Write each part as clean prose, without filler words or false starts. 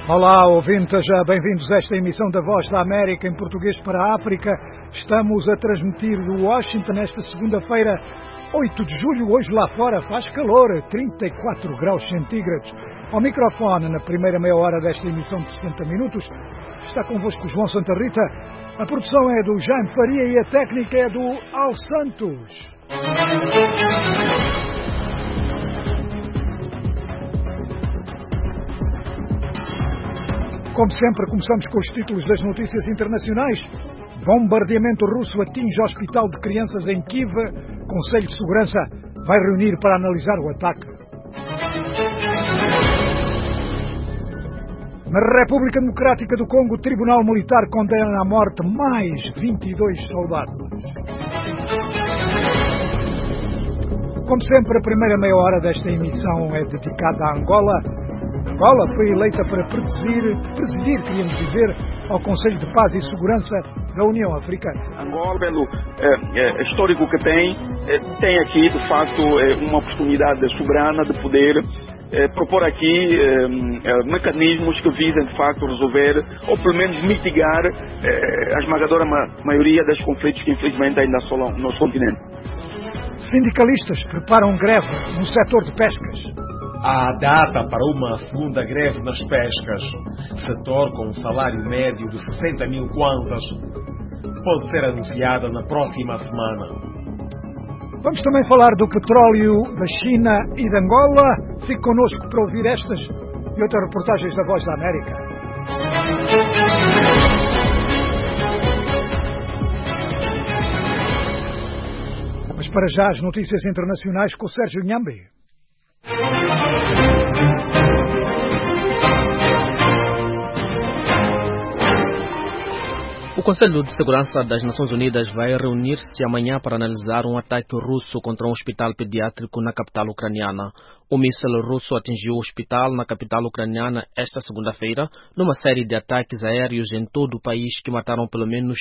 Olá, ouvintes, bem-vindos a esta emissão da Voz da América em português para a África. Estamos a transmitir de Washington nesta segunda-feira, 8 de julho. Hoje lá fora faz calor, 34 graus centígrados. Ao microfone, na primeira meia hora desta emissão de 60 minutos, está convosco João Santa Rita. A produção é do Jaime Faria e a técnica é do Al Santos. Como sempre, começamos com os títulos das notícias internacionais. Bombardeamento russo atinge hospital de crianças em Kiev. Conselho de Segurança vai reunir para analisar o ataque. Na República Democrática do Congo, o Tribunal Militar condena à morte mais 22 soldados. Como sempre, a primeira meia hora desta emissão é dedicada à Angola. Angola foi eleita para presidir, queríamos dizer, ao Conselho de Paz e Segurança da União Africana. Angola, pelo histórico que tem aqui, de facto, uma oportunidade soberana de poder propor aqui mecanismos que visem, de facto, resolver ou pelo menos mitigar a esmagadora maioria dos conflitos que infelizmente ainda assolam o nosso continente. Sindicalistas preparam greve no setor de pescas. Há data para uma segunda greve nas pescas. Setor com um salário médio de 60 mil kwanzas pode ser anunciada na próxima semana. Vamos também falar do petróleo da China e de Angola. Fique connosco para ouvir estas e outras reportagens da Voz da América. Mas para já as notícias internacionais com o Sérgio Nhambi. O Conselho de Segurança das Nações Unidas vai reunir-se amanhã para analisar um ataque russo contra um hospital pediátrico na capital ucraniana. O míssil russo atingiu o hospital na capital ucraniana esta segunda-feira, numa série de ataques aéreos em todo o país que mataram pelo menos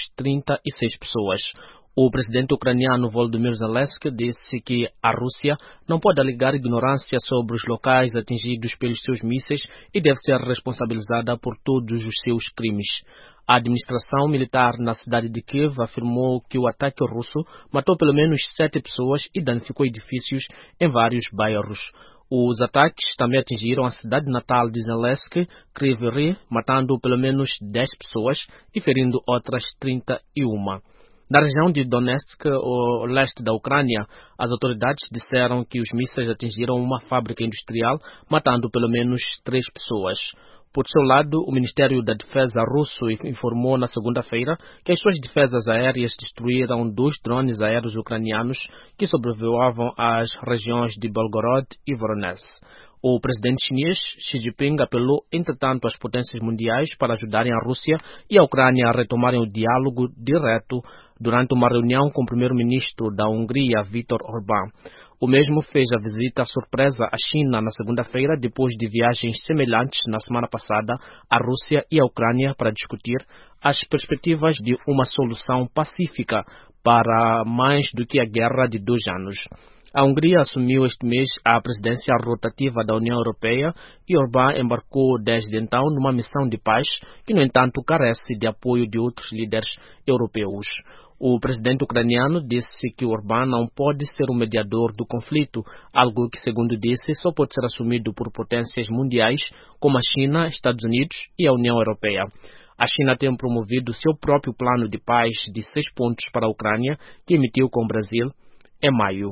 36 pessoas. O presidente ucraniano Volodymyr Zelensky disse que a Rússia não pode alegar ignorância sobre os locais atingidos pelos seus mísseis e deve ser responsabilizada por todos os seus crimes. A administração militar na cidade de Kiev afirmou que o ataque russo matou pelo menos 7 pessoas e danificou edifícios em vários bairros. Os ataques também atingiram a cidade natal de Zelensky, Kryvyi Rih, matando pelo menos 10 pessoas e ferindo outras 31. Na região de Donetsk, o leste da Ucrânia, as autoridades disseram que os mísseis atingiram uma fábrica industrial, matando pelo menos 3 pessoas. Por seu lado, o Ministério da Defesa russo informou na segunda-feira que as suas defesas aéreas destruíram 2 drones aéreos ucranianos que sobrevoavam as regiões de Belgorod e Voronezh. O presidente chinês Xi Jinping apelou, entretanto, às potências mundiais para ajudarem a Rússia e a Ucrânia a retomarem o diálogo direto durante uma reunião com o primeiro-ministro da Hungria, Viktor Orbán. O mesmo fez a visita surpresa à China na segunda-feira, depois de viagens semelhantes na semana passada à Rússia e à Ucrânia para discutir as perspectivas de uma solução pacífica para mais do que a guerra de 2 anos. A Hungria assumiu este mês a presidência rotativa da União Europeia e Orbán embarcou desde então numa missão de paz que, no entanto, carece de apoio de outros líderes europeus. O presidente ucraniano disse que Orbán não pode ser o mediador do conflito, algo que, segundo disse, só pode ser assumido por potências mundiais como a China, Estados Unidos e a União Europeia. A China tem promovido seu próprio plano de paz de 6 pontos para a Ucrânia, que emitiu com o Brasil em maio.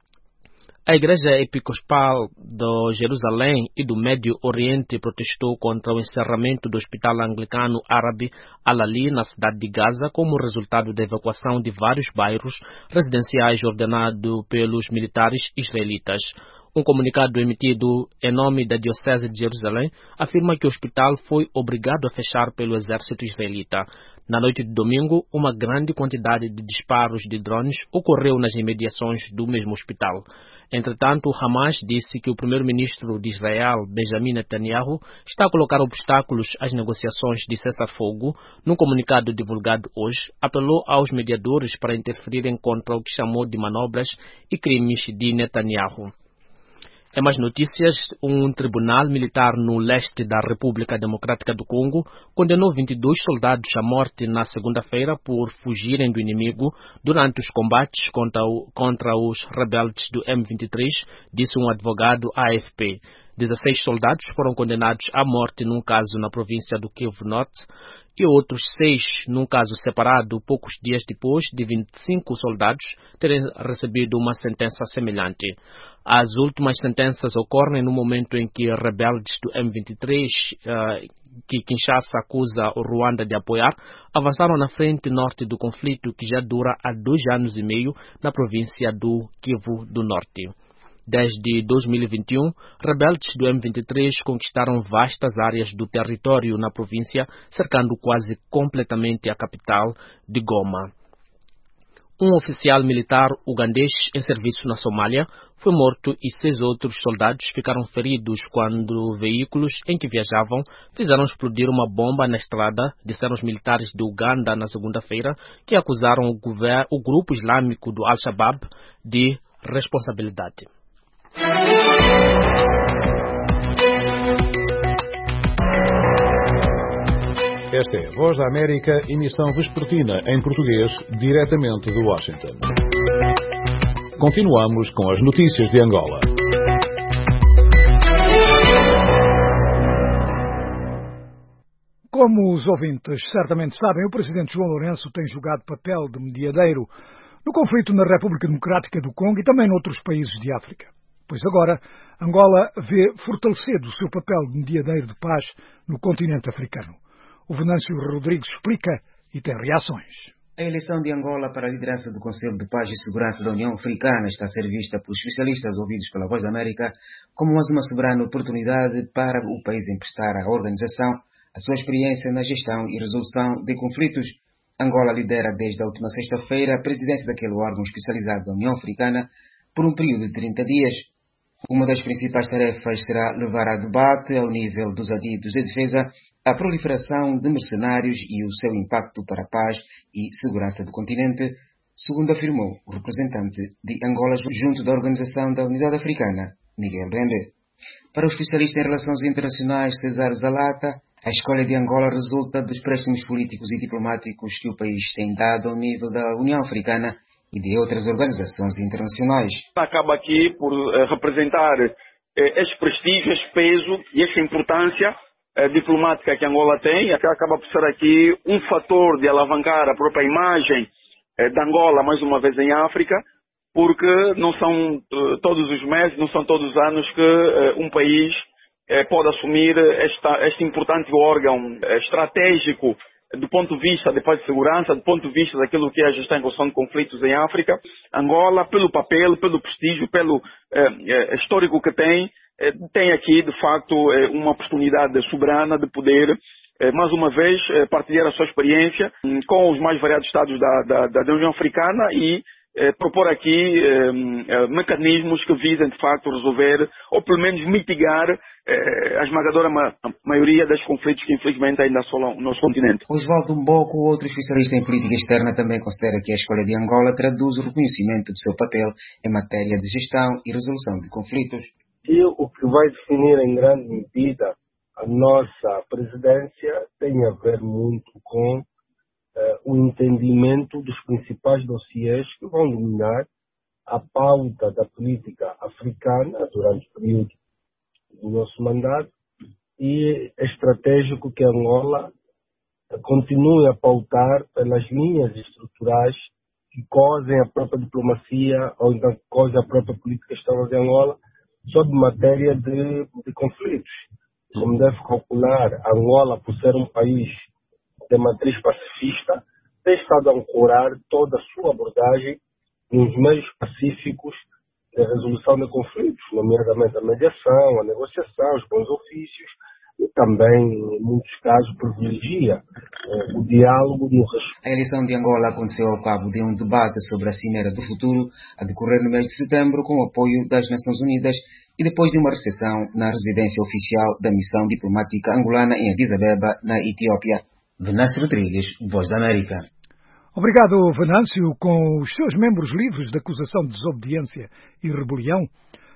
A Igreja Episcopal de Jerusalém e do Médio Oriente protestou contra o encerramento do Hospital Anglicano Árabe Al-Ali na cidade de Gaza como resultado da evacuação de vários bairros residenciais ordenado pelos militares israelitas. Um comunicado emitido em nome da Diocese de Jerusalém afirma que o hospital foi obrigado a fechar pelo exército israelita. Na noite de domingo, uma grande quantidade de disparos de drones ocorreu nas imediações do mesmo hospital. Entretanto, Hamas disse que o primeiro-ministro de Israel, Benjamin Netanyahu, está a colocar obstáculos às negociações de cessar-fogo. Num comunicado divulgado hoje, apelou aos mediadores para interferirem contra o que chamou de manobras e crimes de Netanyahu. Em mais notícias, um tribunal militar no leste da República Democrática do Congo condenou 22 soldados à morte na segunda-feira por fugirem do inimigo durante os combates contra os rebeldes do M23, disse um advogado à AFP. 16 soldados foram condenados à morte num caso na província do Kivu Norte e outros 6 num caso separado poucos dias depois de 25 soldados terem recebido uma sentença semelhante. As últimas sentenças ocorrem no momento em que rebeldes do M23, que Kinshasa acusa o Ruanda de apoiar, avançaram na frente norte do conflito que já dura há 2 anos e meio na província do Kivu do Norte. Desde 2021, rebeldes do M23 conquistaram vastas áreas do território na província, cercando quase completamente a capital de Goma. Um oficial militar ugandês em serviço na Somália foi morto e 6 outros soldados ficaram feridos quando veículos em que viajavam fizeram explodir uma bomba na estrada, disseram os militares de Uganda na segunda-feira, que acusaram o grupo islâmico do Al-Shabaab de responsabilidade. Esta é a Voz da América, emissão vespertina em português, diretamente de Washington. Continuamos com as notícias de Angola. Como os ouvintes certamente sabem, o presidente João Lourenço tem jogado papel de mediadeiro no conflito na República Democrática do Congo e também noutros países de África. Pois agora, Angola vê fortalecido o seu papel de mediadeiro de paz no continente africano. O Venâncio Rodrigues explica e tem reações. A eleição de Angola para a liderança do Conselho de Paz e Segurança da União Africana está a ser vista por especialistas ouvidos pela Voz da América como mais uma soberana oportunidade para o país emprestar à organização a sua experiência na gestão e resolução de conflitos. Angola lidera desde a última sexta-feira a presidência daquele órgão especializado da União Africana por um período de 30 dias. Uma das principais tarefas será levar a debate ao nível dos adidos de defesa a proliferação de mercenários e o seu impacto para a paz e segurança do continente, segundo afirmou o representante de Angola junto da Organização da Unidade Africana, Miguel Bembe. Para o especialista em relações internacionais César Zalata, a escolha de Angola resulta dos préstimos políticos e diplomáticos que o país tem dado ao nível da União Africana e de outras organizações internacionais. Acaba aqui por representar esse prestígio, esse peso e essa importância diplomática que Angola tem, até acaba por ser aqui um fator de alavancar a própria imagem de Angola, mais uma vez em África, porque não são todos os meses, não são todos os anos que um país pode assumir este importante órgão estratégico do ponto de vista de paz e segurança, do ponto de vista daquilo que é a gestão e resolução de conflitos em África. Angola, pelo papel, pelo prestígio, pelo histórico que tem aqui, de facto, uma oportunidade soberana de poder, mais uma vez, partilhar a sua experiência com os mais variados Estados da União Africana e propor aqui mecanismos que visem, de facto, resolver, ou pelo menos mitigar a esmagadora maioria dos conflitos que, infelizmente, ainda assolam o nosso continente. Osvaldo Mboco, outro especialista em política externa, também considera que a escolha de Angola traduz o reconhecimento do seu papel em matéria de gestão e resolução de conflitos. E o que vai definir em grande medida a nossa presidência tem a ver muito com o entendimento dos principais dossiês que vão dominar a pauta da política africana durante o período do nosso mandato e é estratégico que Angola continue a pautar pelas linhas estruturais que cosem a própria diplomacia ou então cosem a própria política externa de Angola sobre matéria de conflitos. Como deve calcular, Angola, por ser um país de matriz pacifista, tem estado a ancorar toda a sua abordagem nos meios pacíficos de resolução de conflitos, nomeadamente a mediação, a negociação, os bons ofícios, e também, em muitos casos, privilegia o diálogo no respeito. A eleição de Angola aconteceu ao cabo de um debate sobre a Cimeira do Futuro, a decorrer no mês de setembro, com o apoio das Nações Unidas, e depois de uma recepção na residência oficial da missão diplomática angolana em Addis Abeba, na Etiópia. Venâncio Rodrigues, Voz da América. Obrigado, Venâncio. Com os seus membros livres de acusação de desobediência e rebelião,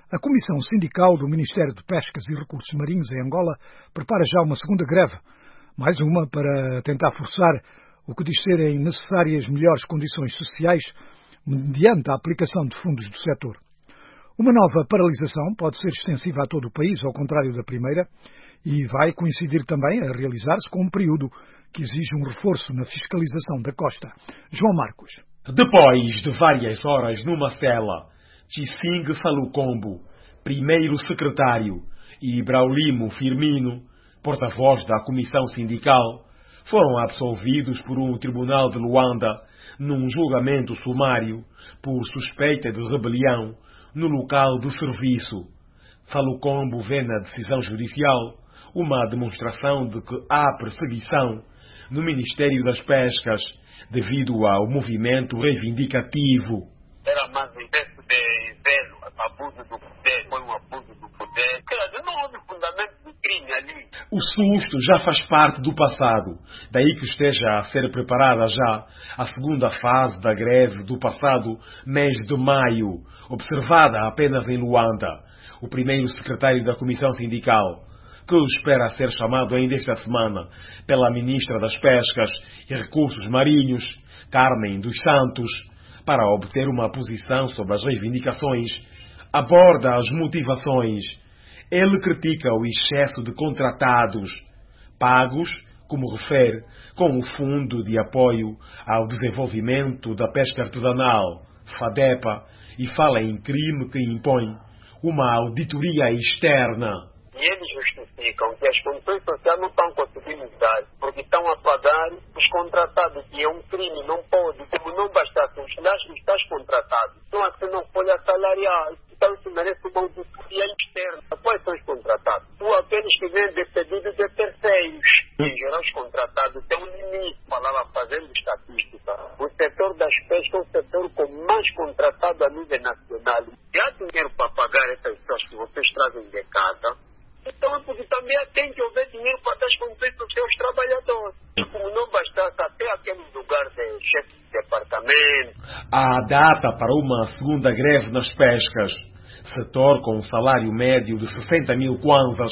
A Comissão Sindical do Ministério de Pescas e Recursos Marinhos em Angola prepara já uma segunda greve, mais uma para tentar forçar o que diz serem necessárias melhores condições sociais mediante a aplicação de fundos do setor. Uma nova paralisação pode ser extensiva a todo o país, ao contrário da primeira, e vai coincidir também a realizar-se com um período que exige um reforço na fiscalização da costa. João Marcos. Depois de várias horas numa cela, Tsing Falukombo, primeiro secretário, e Braulimo Firmino, porta-voz da Comissão Sindical, foram absolvidos por um tribunal de Luanda num julgamento sumário por suspeita de rebelião no local de serviço. Falukombo vê na decisão judicial uma demonstração de que há perseguição no Ministério das Pescas devido ao movimento reivindicativo. Era mais um excesso de zelo, abuso do poder, foi um abuso do poder. Não houve fundamento de crime ali. O susto já faz parte do passado, daí que esteja a ser preparada já a segunda fase da greve do passado mês de maio, observada apenas em Luanda. O primeiro secretário da Comissão Sindical, que espera ser chamado ainda esta semana pela Ministra das Pescas e Recursos Marinhos, Carmen dos Santos, para obter uma posição sobre as reivindicações, aborda as motivações. Ele critica o excesso de contratados, pagos, como refere, com o Fundo de Apoio ao Desenvolvimento da Pesca Artesanal, FADEPA, e fala em crime que impõe uma auditoria externa. E eles justificam que as condições sociais não estão conseguindo dar, porque estão a pagar os contratados, que é um crime, não pode, como não bastasse os tais contratados, não assinam folha salarial, então isso merece uma auditoria externa. Quais são os contratados? Ou aqueles que vêm de pedidos de terceiros. Em geral, os contratados têm um limite, falava fazendo estatística. O setor das pescas é o setor com mais contratado a nível nacional. E há dinheiro para pagar essas pessoas que vocês trazem de casa. Então, porque também tem que haver dinheiro para dar as condições dos seus trabalhadores. E como não bastasse até aquele lugar de chefe de departamento. Há data para uma segunda greve nas pescas. Setor com um salário médio de 60 mil kwanzas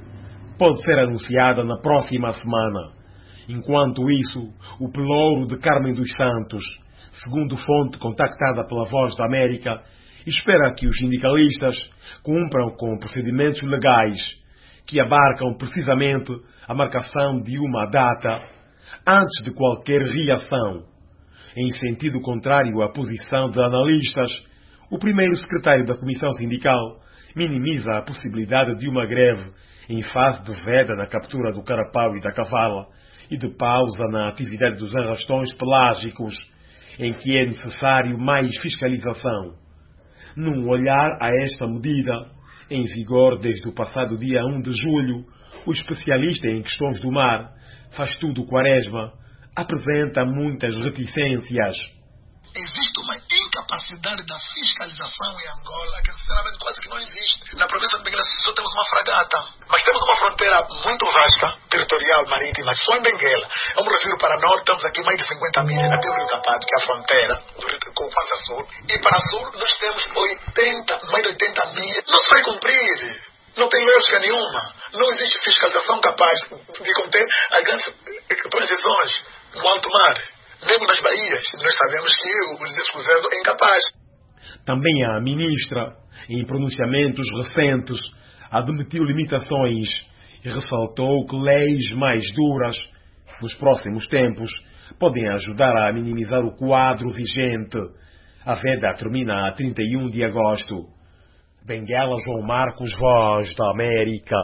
pode ser anunciada na próxima semana. Enquanto isso, o pelouro de Carmen dos Santos, segundo fonte contactada pela Voz da América, espera que os sindicalistas cumpram com procedimentos legais que abarcam precisamente a marcação de uma data antes de qualquer reação. Em sentido contrário à posição de analistas, o primeiro secretário da Comissão Sindical minimiza a possibilidade de uma greve em fase de veda na captura do carapau e da cavala e de pausa na atividade dos arrastões pelágicos, em que é necessário mais fiscalização. Num olhar a esta medida, em vigor desde o passado dia 1 de julho, o especialista em questões do mar, Fastudo Quaresma, apresenta muitas reticências. Existe uma incapacidade da fiscalização em Angola que, sinceramente, quase que não existe. Na província de Benguela só temos uma fragata, mas temos uma fronteira muito vasta, territorial, marítima, só em Benguela. Eu me refiro para norte, estamos aqui mais de 50 milhas, até o Rio Capado, que é a fronteira com o Kwanza Sul. E para sul nós temos mais de 80 milhas. Não se vai cumprir. Não tem lógica nenhuma. Não existe fiscalização capaz de conter as grandes transições no alto mar. Mesmo nas baías, nós sabemos que esse governo é incapaz. Também a ministra, em pronunciamentos recentes, admitiu limitações e ressaltou que leis mais duras, nos próximos tempos, podem ajudar a minimizar o quadro vigente. A veda termina a 31 de agosto. Benguela, João Marcos, Voz da América.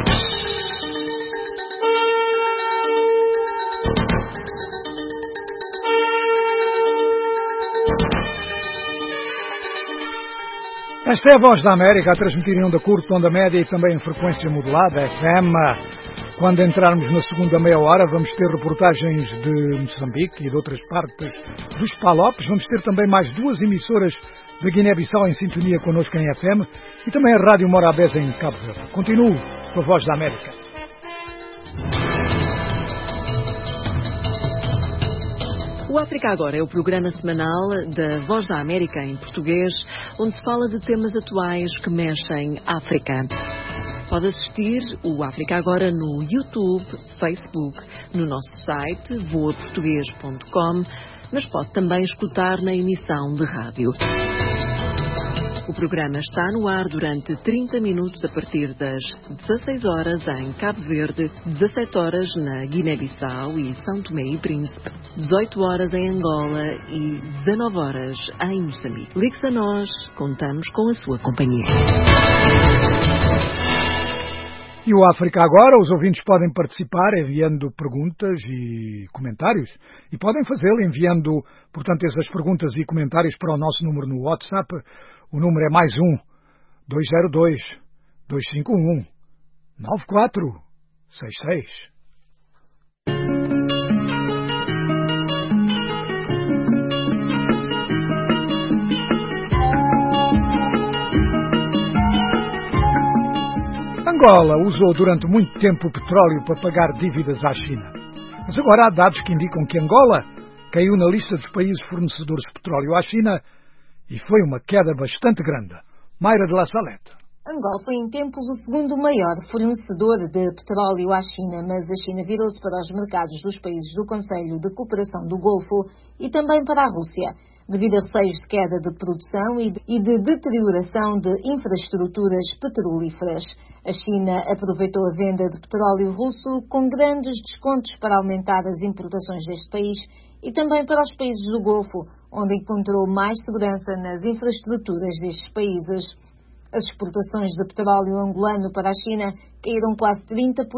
Esta é a Voz da América a transmitir em onda curta, onda média e também em frequência modulada, FM. Quando entrarmos na segunda meia hora vamos ter reportagens de Moçambique e de outras partes dos Palopes. Vamos ter também mais duas emissoras de Guiné-Bissau em sintonia connosco em FM e também a Rádio Morabeza em Cabo Verde. Continuo com a Voz da América. O O África Agora é o programa semanal da Voz da América em português, onde se fala de temas atuais que mexem África. Pode assistir o África Agora no YouTube, Facebook, no nosso site voaportugues.com, mas pode também escutar na emissão de rádio. O programa está no ar durante 30 minutos a partir das 16 horas em Cabo Verde, 17 horas na Guiné-Bissau e São Tomé e Príncipe, 18 horas em Angola e 19 horas em Moçambique. Ligue-se a nós, contamos com a sua companhia. E o África Agora, os ouvintes podem participar enviando perguntas e comentários. E podem fazê-lo enviando, portanto, essas perguntas e comentários para o nosso número no WhatsApp. O número é +1 202 251 9466. Angola usou durante muito tempo o petróleo para pagar dívidas à China. Mas agora há dados que indicam que Angola caiu na lista dos países fornecedores de petróleo à China e foi uma queda bastante grande. Mayra de La Salette. Angola foi em tempos o segundo maior fornecedor de petróleo à China, mas a China virou-se para os mercados dos países do Conselho de Cooperação do Golfo e também para a Rússia, devido a receios de queda de produção e de deterioração de infraestruturas petrolíferas. A China aproveitou a venda de petróleo russo com grandes descontos para aumentar as importações deste país e também para os países do Golfo, onde encontrou mais segurança nas infraestruturas destes países. As exportações de petróleo angolano para a China caíram quase 30%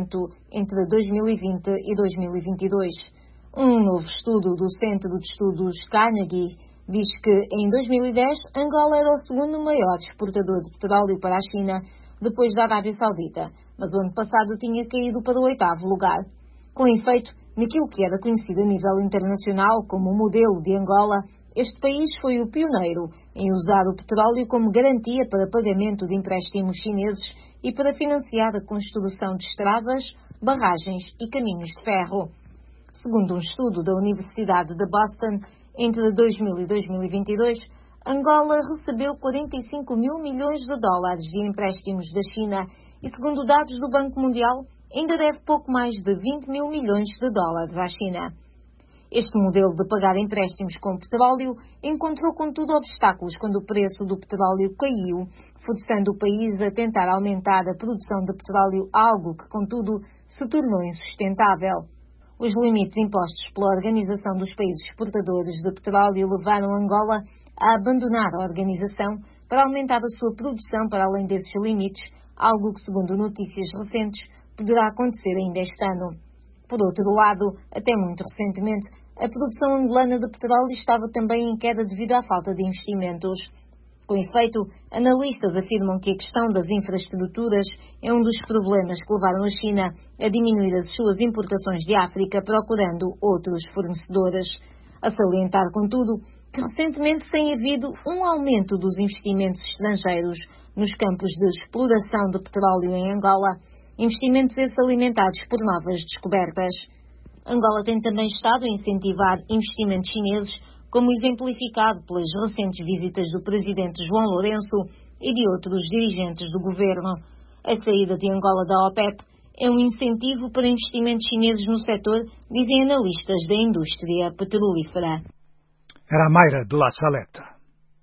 entre 2020 e 2022. Um novo estudo do Centro de Estudos Carnegie diz que, em 2010, Angola era o segundo maior exportador de petróleo para a China, depois da Arábia Saudita, mas o ano passado tinha caído para o 8º lugar. Com efeito, naquilo que era conhecido a nível internacional como o modelo de Angola, este país foi o pioneiro em usar o petróleo como garantia para pagamento de empréstimos chineses e para financiar a construção de estradas, barragens e caminhos de ferro. Segundo um estudo da Universidade de Boston, entre 2000 e 2022, Angola recebeu 45 mil milhões de dólares de empréstimos da China e, segundo dados do Banco Mundial, ainda deve pouco mais de 20 mil milhões de dólares à China. Este modelo de pagar empréstimos com petróleo encontrou, contudo, obstáculos quando o preço do petróleo caiu, forçando o país a tentar aumentar a produção de petróleo, algo que, contudo, se tornou insustentável. Os limites impostos pela Organização dos Países Exportadores de Petróleo levaram Angola a abandonar a organização para aumentar a sua produção para além desses limites, algo que, segundo notícias recentes, poderá acontecer ainda este ano. Por outro lado, até muito recentemente, a produção angolana de petróleo estava também em queda devido à falta de investimentos. Com efeito, analistas afirmam que a questão das infraestruturas é um dos problemas que levaram a China a diminuir as suas importações de África, procurando outros fornecedores. A salientar, contudo, que recentemente tem havido um aumento dos investimentos estrangeiros nos campos de exploração de petróleo em Angola, investimentos esses alimentados por novas descobertas. Angola tem também estado a incentivar investimentos chineses, como exemplificado pelas recentes visitas do presidente João Lourenço e de outros dirigentes do governo. A saída de Angola da OPEP é um incentivo para investimentos chineses no setor, dizem analistas da indústria petrolífera. Era a Mayra de La Salette.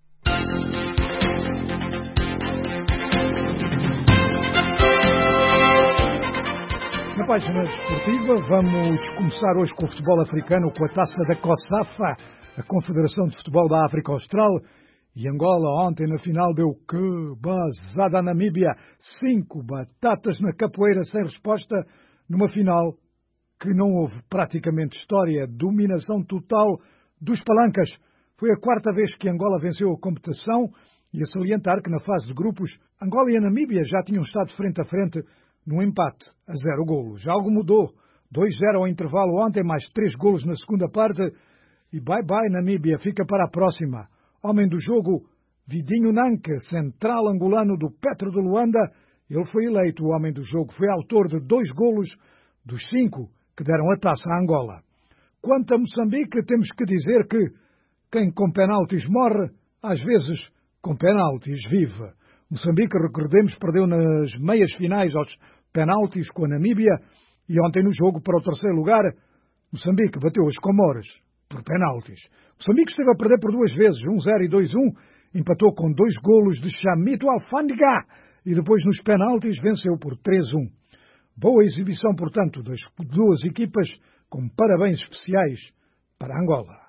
Na página desportiva, vamos começar hoje com o futebol africano, com a taça da COSAFA, a Confederação de Futebol da África Austral. E Angola ontem na final deu que bazada à Namíbia. 5 batatas na capoeira sem resposta, numa final que não houve praticamente história. Dominação total dos palancas. Foi a 4ª vez que Angola venceu a competição e a salientar que na fase de grupos, Angola e a Namíbia já tinham estado frente a frente num empate a 0 golos. Algo mudou. 2-0 ao intervalo ontem, mais 3 golos na segunda parte. E bye-bye Namíbia, fica para a próxima. Homem do jogo, Vidinho Nanke, central angolano do Petro de Luanda. Ele foi eleito o homem do jogo. Foi autor de 2 golos dos 5 que deram a taça à Angola. Quanto a Moçambique, temos que dizer que quem com penaltis morre, às vezes com penaltis vive. Moçambique, recordemos, perdeu nas meias finais aos penaltis com a Namíbia e ontem no jogo para o terceiro lugar, Moçambique bateu os Comores por penaltis. Moçambique esteve a perder por 2 vezes, 1-0 e 2-1, empatou com 2 golos de Chamito Alfândega e depois nos penaltis venceu por 3-1. Boa exibição, portanto, das 2 equipas, com parabéns especiais para Angola.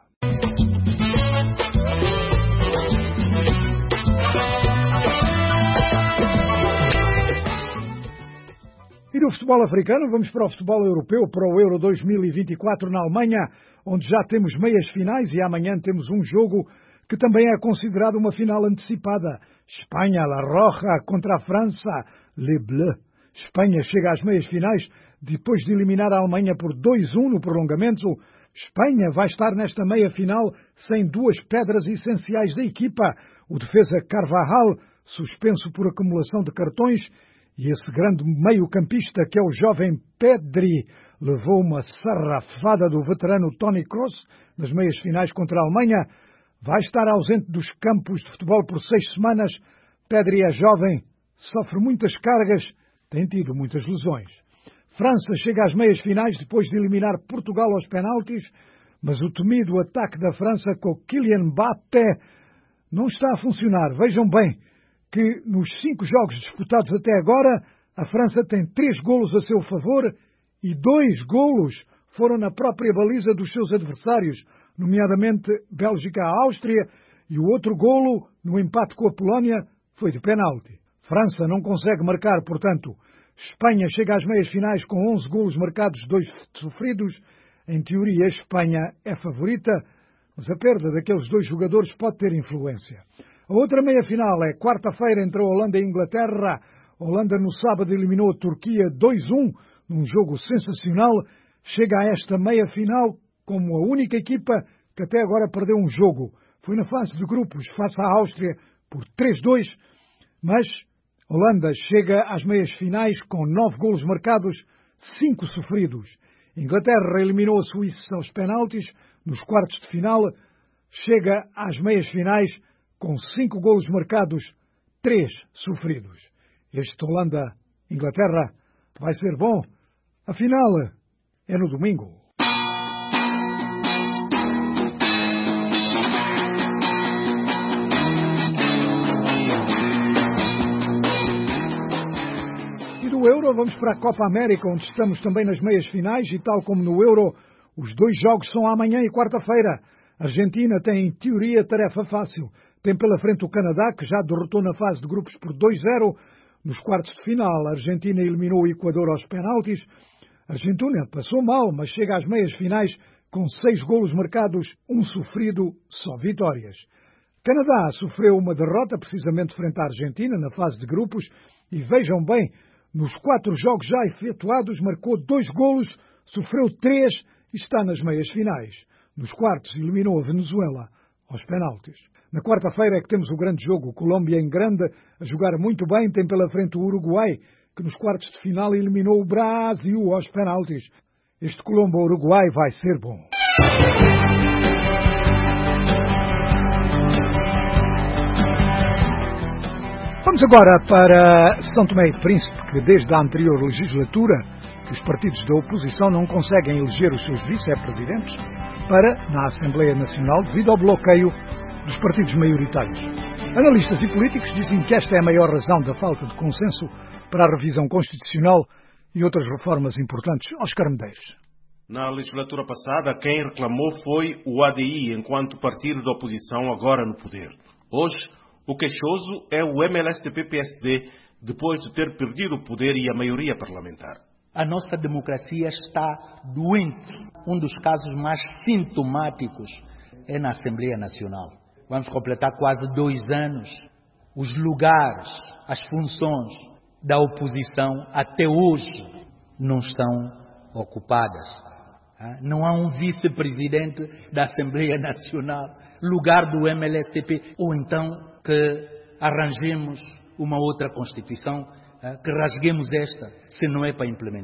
E no futebol africano, vamos para o futebol europeu, para o Euro 2024 na Alemanha, onde já temos meias finais e amanhã temos um jogo que também é considerado uma final antecipada. Espanha, La Roja contra a França, Les Bleus. Espanha chega às meias finais depois de eliminar a Alemanha por 2-1 no prolongamento. Espanha vai estar nesta meia final sem 2 pedras essenciais da equipa. O defesa Carvajal, suspenso por acumulação de cartões, e esse grande meio-campista que é o jovem Pedri levou uma sarrafada do veterano Toni Kroos nas meias finais contra a Alemanha. Vai estar ausente dos campos de futebol por 6 semanas. Pedri é jovem, sofre muitas cargas, tem tido muitas lesões. França chega às meias finais depois de eliminar Portugal aos penaltis, mas o temido ataque da França com Kylian Mbappé não está a funcionar. Vejam bem que nos 5 jogos disputados até agora, a França tem 3 golos a seu favor e 2 golos foram na própria baliza dos seus adversários, nomeadamente Bélgica à Áustria, e o outro golo, no empate com a Polónia, foi de penalti. França não consegue marcar, portanto. Espanha chega às meias finais com 11 golos marcados, 2 sofridos. Em teoria, a Espanha é favorita, mas a perda daqueles 2 jogadores pode ter influência. A outra meia-final é quarta-feira entre a Holanda e a Inglaterra. A Holanda no sábado eliminou a Turquia 2-1, num jogo sensacional. Chega a esta meia-final como a única equipa que até agora perdeu um jogo. Foi na fase de grupos, face à Áustria, por 3-2, mas a Holanda chega às meias finais com 9 golos marcados, 5 sofridos. A Inglaterra eliminou a Suíça aos penaltis nos quartos de final. Chega às meias finais com 5 golos marcados, 3 sofridos. Este Holanda-Inglaterra vai ser bom. A final é no domingo. E do Euro vamos para a Copa América, onde estamos também nas meias finais e tal como no Euro, os 2 jogos são amanhã e quarta-feira. A Argentina tem, em teoria, tarefa fácil. Tem pela frente o Canadá, que já derrotou na fase de grupos por 2-0. Nos quartos de final, a Argentina eliminou o Equador aos penaltis. A Argentina passou mal, mas chega às meias finais com 6 golos marcados, 1 sofrido, só vitórias. Canadá sofreu uma derrota, precisamente frente à Argentina, na fase de grupos. E vejam bem, nos 4 jogos já efetuados, marcou 2 golos, sofreu 3 e está nas meias finais. Nos quartos, eliminou a Venezuela aos penaltis. Na quarta-feira é que temos o grande jogo. Colômbia em grande, a jogar muito bem, tem pela frente o Uruguai, que nos quartos de final eliminou o Brasil aos penaltis. Este Colombo-Uruguai vai ser bom. Vamos agora para São Tomé e Príncipe, que desde a anterior legislatura os partidos da oposição não conseguem eleger os seus vice-presidentes na Assembleia Nacional devido ao bloqueio dos partidos maioritários. Analistas e políticos dizem que esta é a maior razão da falta de consenso para a revisão constitucional e outras reformas importantes. Oscar Medeiros. Na legislatura passada, quem reclamou foi o ADI, enquanto partido da oposição agora no poder. Hoje, o queixoso é o MLSTP-PSD, depois de ter perdido o poder e a maioria parlamentar. A nossa democracia está doente. Um dos casos mais sintomáticos é na Assembleia Nacional. Vamos completar quase 2 anos. Os lugares, as funções da oposição até hoje não estão ocupadas. Não há um vice-presidente da Assembleia Nacional, lugar do MLSTP, ou então que arranjemos uma outra Constituição, que rasguemos esta, se não é para implementar.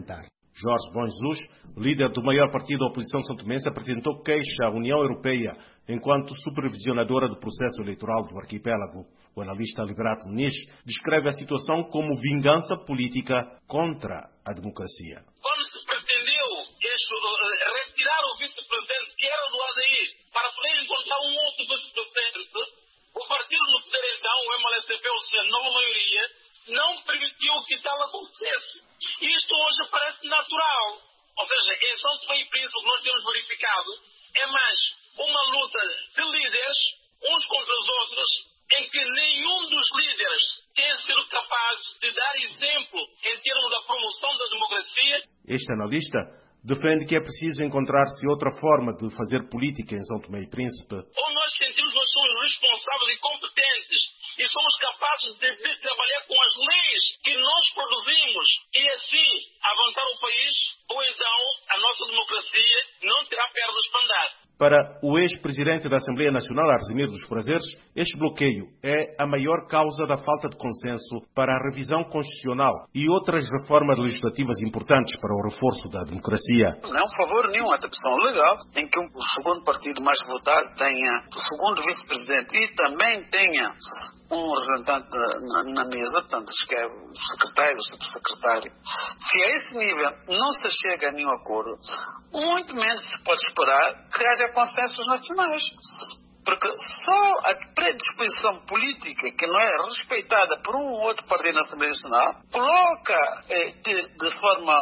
Jorge Bom Jesus, líder do maior partido da oposição santomense, apresentou queixa à União Europeia enquanto supervisionadora do processo eleitoral do arquipélago. O analista Liberato Muniz descreve a situação como vingança política contra a democracia. Quando se pretendeu retirar o vice-presidente que era do ADI para poder encontrar um outro vice-presidente, o partido no poder então, o MLSTP, ou seja, a nova maioria, não permitiu que tal acontecesse. Isto hoje parece natural. Ou seja, em São Tomé e Príncipe, o que nós temos verificado é mais uma luta de líderes, uns contra os outros, em que nenhum dos líderes tem sido capaz de dar exemplo em termos da promoção da democracia. Este analista defende que é preciso encontrar-se outra forma de fazer política em São Tomé e Príncipe. Ou nós sentimos que nós somos responsáveis e competentes e somos capazes de trabalhar com as leis que nós produzimos e assim avançar o país, ou então a nossa democracia não terá pernas para andar. Para o ex-presidente da Assembleia Nacional, Arsimir dos Prazeres, este bloqueio é a maior causa da falta de consenso para a revisão constitucional e outras reformas legislativas importantes para o reforço da democracia. Não é um favor nenhum, é uma opção legal em que o segundo partido mais votado tenha o segundo vice-presidente e também tenha um representante na mesa, portanto, que é o secretário, o subsecretário. Se a esse nível não se chega a nenhum acordo, muito menos se pode esperar que haja consensos nacionais. Porque só a predisposição política, que não é respeitada por um ou outro partido na Assembleia Nacional, coloca de forma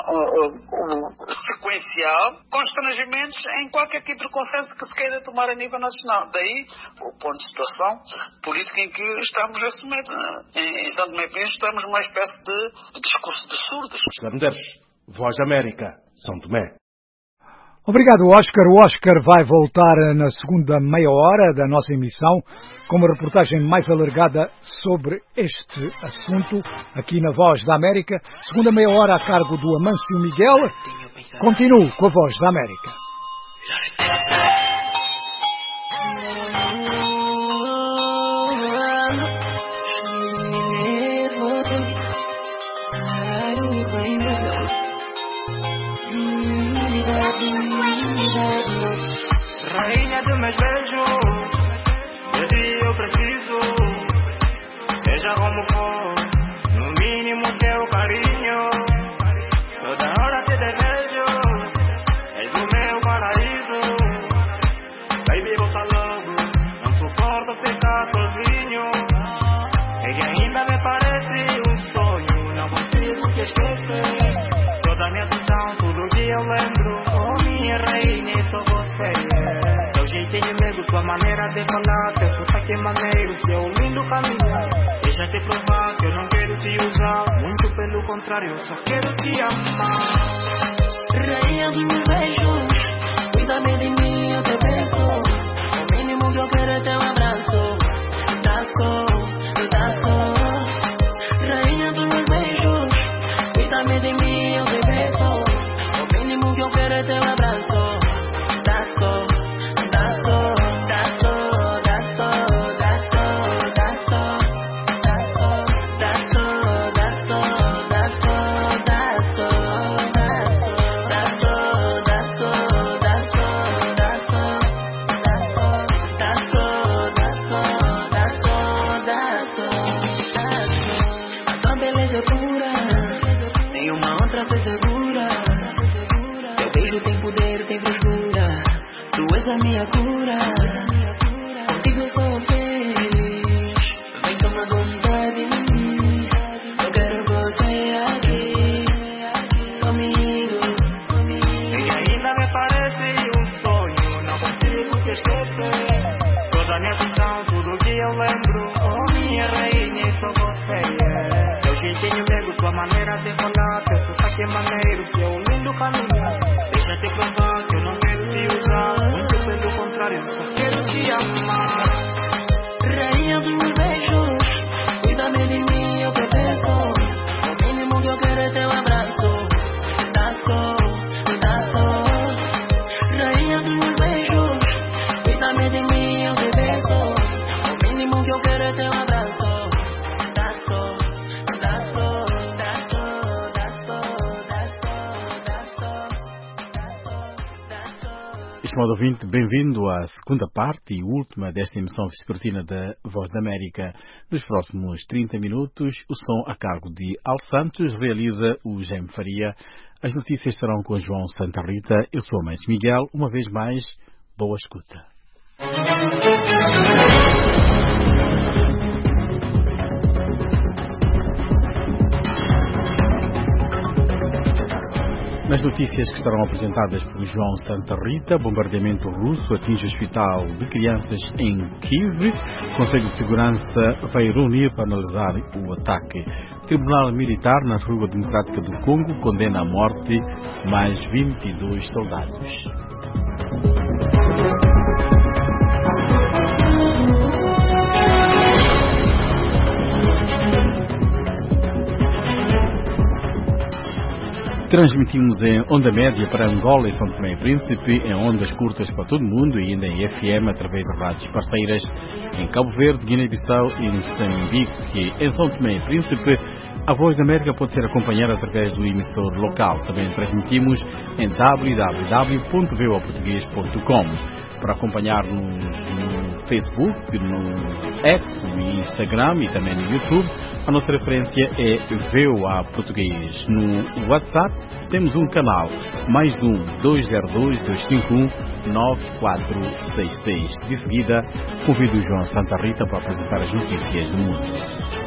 sequencial constrangimentos em qualquer tipo de consenso que se queira tomar a nível nacional. Daí o ponto de situação política em que estamos nesse momento. Em São Tomé e Príncipe estamos numa espécie de discurso de surdos. Oscar Medeiros, Voz da América, São Tomé. Obrigado, Oscar. O Oscar vai voltar na segunda meia hora da nossa emissão com uma reportagem mais alargada sobre este assunto aqui na Voz da América. Segunda meia hora a cargo do Amâncio Miguel. Continuo com a Voz da América. Rainha dos meus beijos, baby, eu preciso. Seja como for, no mínimo teu carinho. Toda hora te desejo, és o meu paraíso. Baby, volta logo, não suporto ficar sozinho. É que ainda me parece um sonho, não consigo te esquecer. Toda a minha atenção, tudo que eu lembro. Oh, minha rainha, sou você. Teu jeitinho mesmo, tua maneira de falar, teu sotaque maneiro, seu lindo caminho. Deixa te provar que eu não quero te usar, muito pelo contrário, eu só quero te amar. Rainha dos meus beijos, cuida-me de mim, eu te peço. O mínimo que eu quero é teu abraço. Rainha dos meus beijos, cuida-me de mim, eu te peço. O mínimo que eu quero é teu abraço. A minha cura, contigo eu sou feliz. Vem toma vontade de mim. Eu quero você aqui comigo. E ainda me parece um sonho, não consigo te esquecer. Toda a minha atenção, tudo que eu lembro. Oh, minha rainha, sou você. Teu jeitinho mesmo, tua maneira de falar, teu sotaque maneiro, seu lindo caminho. Deixa te provar que eu não quero te usar. Pelo contrário, só quero te amar. Rainha dos meus beijos, cuida-me de mim, eu te peço. O mínimo que eu quero é teu abraço. Rainha dos meus beijos, cuida-me de mim, eu te peço. O mínimo que eu quero é teu abraço. Estimado ouvinte, bem-vindo à segunda parte e última desta emissão vespertina da Voz da América. Nos próximos 30 minutos, o som a cargo de Al Santos realiza o Jaime Faria. As notícias serão com João Santa Rita. Eu sou o Mestre Miguel. Uma vez mais, boa escuta. Nas notícias que serão apresentadas por João Santa Rita, bombardeamento russo atinge o hospital de crianças em Kiev. O Conselho de Segurança vai reunir para analisar o ataque. O Tribunal Militar na República Democrática do Congo condena à morte mais 22 soldados. Transmitimos em onda média para Angola e São Tomé e Príncipe, em ondas curtas para todo o mundo e ainda em FM através de rádios parceiras em Cabo Verde, Guiné-Bissau e Moçambique. Em São Tomé e Príncipe, a Voz da América pode ser acompanhada através do emissor local. Também transmitimos em www.voaportugues.com. Para acompanhar-nos no Facebook, no X, no Instagram e também no YouTube, a nossa referência é VOA Português. No WhatsApp temos um canal, +1 202 251 9466. De seguida, convido o João Santa Rita para apresentar as notícias do mundo.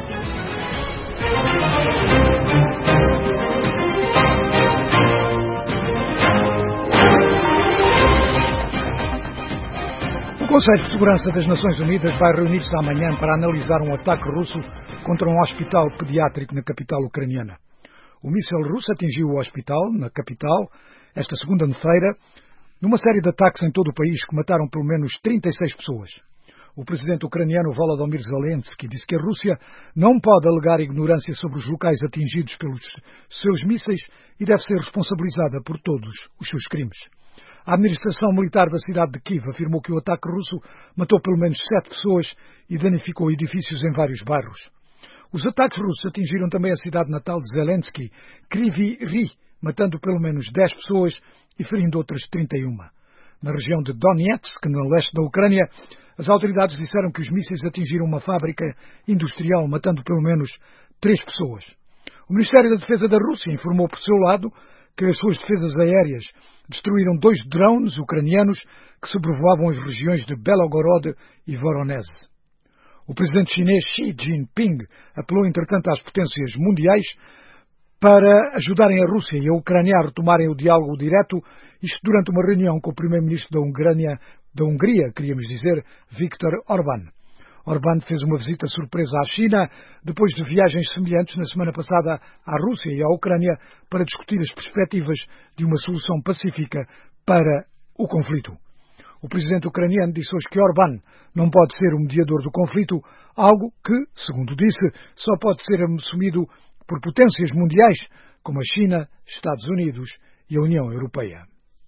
O Conselho de Segurança das Nações Unidas vai reunir-se amanhã para analisar um ataque russo contra um hospital pediátrico na capital ucraniana. O míssil russo atingiu o hospital, na capital, esta segunda-feira, numa série de ataques em todo o país que mataram pelo menos 36 pessoas. O presidente ucraniano Volodymyr Zelensky disse que a Rússia não pode alegar ignorância sobre os locais atingidos pelos seus mísseis e deve ser responsabilizada por todos os seus crimes. A administração militar da cidade de Kiev afirmou que o ataque russo matou pelo menos 7 pessoas e danificou edifícios em vários bairros. Os ataques russos atingiram também a cidade natal de Zelensky, Kryvyi Rih, matando pelo menos 10 pessoas e ferindo outras 31. Na região de Donetsk, no leste da Ucrânia, as autoridades disseram que os mísseis atingiram uma fábrica industrial, matando pelo menos 3 pessoas. O Ministério da Defesa da Rússia informou por seu lado que as suas defesas aéreas destruíram 2 drones ucranianos que sobrevoavam as regiões de Belgorod e Voronezh. O presidente chinês Xi Jinping apelou, entretanto, às potências mundiais para ajudarem a Rússia e a Ucrânia a retomarem o diálogo direto, isto durante uma reunião com o primeiro-ministro da Hungria, queríamos dizer, Viktor Orbán. Orbán fez uma visita surpresa à China, depois de viagens semelhantes na semana passada à Rússia e à Ucrânia, para discutir as perspectivas de uma solução pacífica para o conflito. O presidente ucraniano disse hoje que Orbán não pode ser o mediador do conflito, algo que, segundo disse, só pode ser assumido por potências mundiais como a China, Estados Unidos e a União Europeia.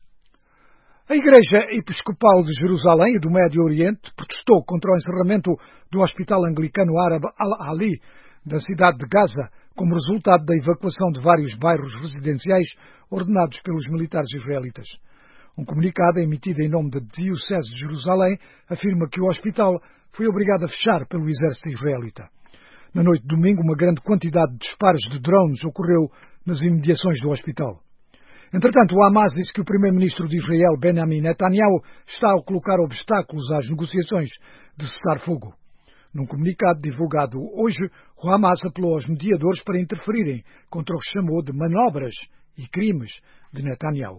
A Igreja Episcopal de Jerusalém e do Médio Oriente protestou contra o encerramento do Hospital Anglicano Árabe Al-Ali da cidade de Gaza, como resultado da evacuação de vários bairros residenciais ordenados pelos militares israelitas. Um comunicado emitido em nome da Diocese de Jerusalém afirma que o hospital foi obrigado a fechar pelo exército israelita. Na noite de domingo, uma grande quantidade de disparos de drones ocorreu nas imediações do hospital. Entretanto, o Hamas disse que o primeiro-ministro de Israel, Benjamin Netanyahu, está a colocar obstáculos às negociações de cessar-fogo. Num comunicado divulgado hoje, o Hamas apelou aos mediadores para interferirem contra o que chamou de manobras e crimes de Netanyahu.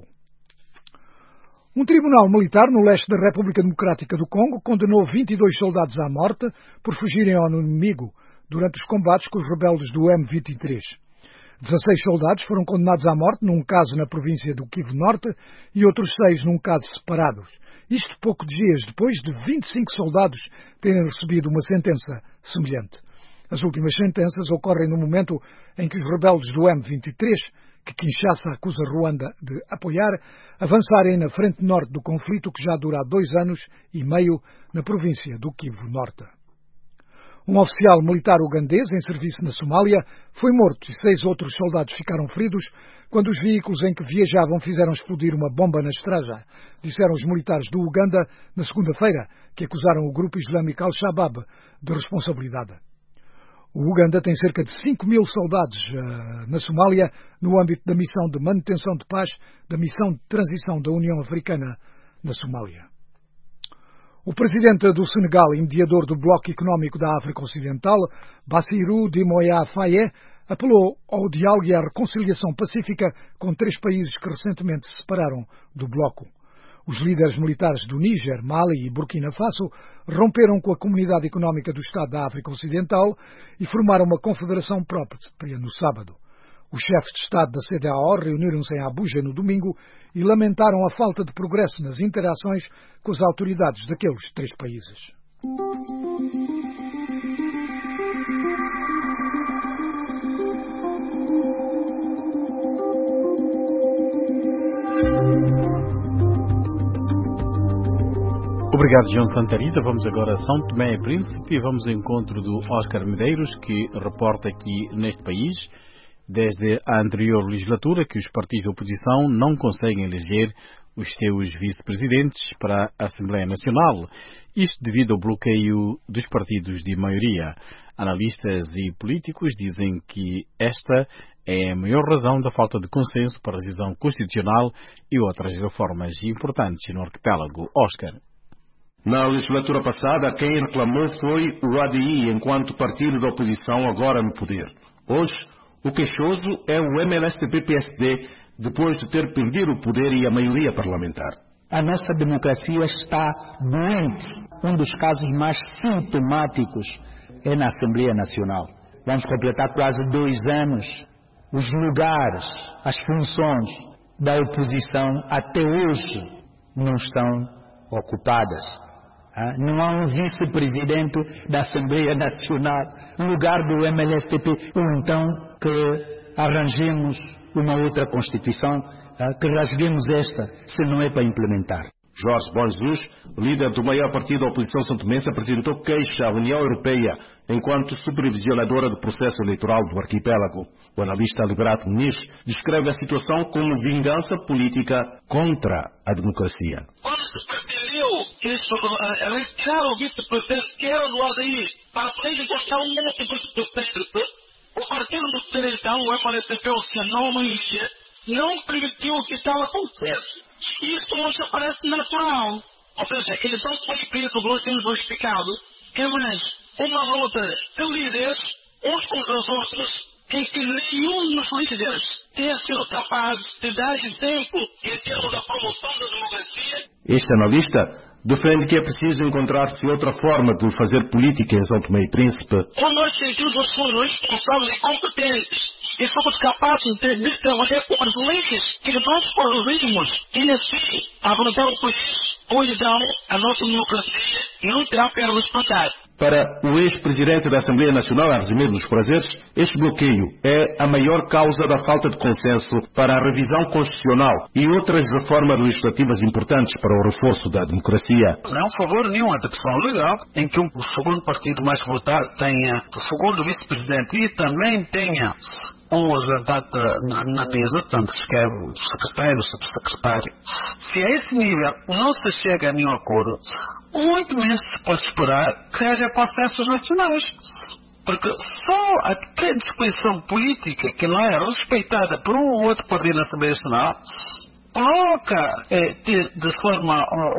Um tribunal militar no leste da República Democrática do Congo condenou 22 soldados à morte por fugirem ao inimigo durante os combates com os rebeldes do M23. 16 soldados foram condenados à morte num caso na província do Kivu Norte e outros 6 num caso separados. Isto poucos dias depois de 25 soldados terem recebido uma sentença semelhante. As últimas sentenças ocorrem no momento em que os rebeldes do M23, que Kinshasa acusa Ruanda de apoiar, avançarem na frente norte do conflito que já dura há 2 anos e meio na província do Kivu Norte. Um oficial militar ugandês em serviço na Somália foi morto e 6 outros soldados ficaram feridos quando os veículos em que viajavam fizeram explodir uma bomba na estrada, disseram os militares do Uganda na segunda-feira, que acusaram o grupo islâmico Al-Shabaab de responsabilidade. O Uganda tem cerca de 5.000 soldados na Somália no âmbito da missão de manutenção de paz da missão de transição da União Africana na Somália. O presidente do Senegal e mediador do Bloco Económico da África Ocidental, Bassirou Diomaye Faye, apelou ao diálogo e à reconciliação pacífica com 3 países que recentemente se separaram do bloco. Os líderes militares do Níger, Mali e Burkina Faso romperam com a Comunidade Económica do Estado da África Ocidental e formaram uma confederação própria no sábado. Os chefes de Estado da CEDEAO reuniram-se em Abuja no domingo e lamentaram a falta de progresso nas interações com as autoridades daqueles 3 países. Obrigado, João Santarita. Vamos agora a São Tomé e Príncipe e vamos ao encontro do Oscar Medeiros, que reporta aqui neste país, desde a anterior legislatura, que os partidos de oposição não conseguem eleger os seus vice-presidentes para a Assembleia Nacional. Isto devido ao bloqueio dos partidos de maioria. Analistas e políticos dizem que esta é a maior razão da falta de consenso para a revisão constitucional e outras reformas importantes no arquipélago. Oscar. Na legislatura passada, quem reclamou foi o ADI, enquanto partido da oposição agora no poder. Hoje, o queixoso é o MLSTP-PSD, depois de ter perdido o poder e a maioria parlamentar. A nossa democracia está doente. Um dos casos mais sintomáticos é na Assembleia Nacional. Vamos completar quase 2 anos. Os lugares, as funções da oposição até hoje não estão ocupadas. Não há um vice-presidente da Assembleia Nacional no lugar do MLSTP, ou então que arranjemos uma outra Constituição, que rasguemos esta, se não é para implementar. Jorge Bom Jesus, líder do maior partido da oposição santomense, apresentou queixa à União Europeia enquanto supervisionadora do processo eleitoral do arquipélago. O analista Liberato Muniz descreve a situação como vingança política contra a democracia. Quando se pretendeu retirar o vice-presidente que era do ADI para poder encontrar um outro vice-presidente, o partido do poder então, o MLSTP, ou seja, não a maioria, não permitiu que tal acontecesse. Isso hoje parece natural. Ou seja, eles não foi preso, nós temos verificado, é mais uma luta de líderes, uns contra os outros, em que nenhum dos líderes tem sido capaz de dar exemplo em termos da promoção da democracia. Este analista defende que é preciso encontrar-se outra forma de fazer política em São Tomé e Príncipe. Quando nós sentimos que somos responsáveis e competentes e somos capazes de trabalhar com as leis que nós produzimos e assim avançar o país, hoje então a nossa democracia não terá perdas para trás. Para o ex-presidente da Assembleia Nacional, Argemiro dos Prazeres, este bloqueio é a maior causa da falta de consenso para a revisão constitucional e outras reformas legislativas importantes para o reforço da democracia. Não é um favor nenhum, é discussão legal, em que o segundo partido mais votado tenha o segundo vice-presidente e também tenha um representante na mesa, tanto se quer o secretário, o subsecretário. Se a esse nível não se chega a nenhum acordo, muito menos se pode esperar que haja consensos nacionais. Porque só a predisposição política que não é respeitada por um ou outro partido na Assembleia Nacional coloca de forma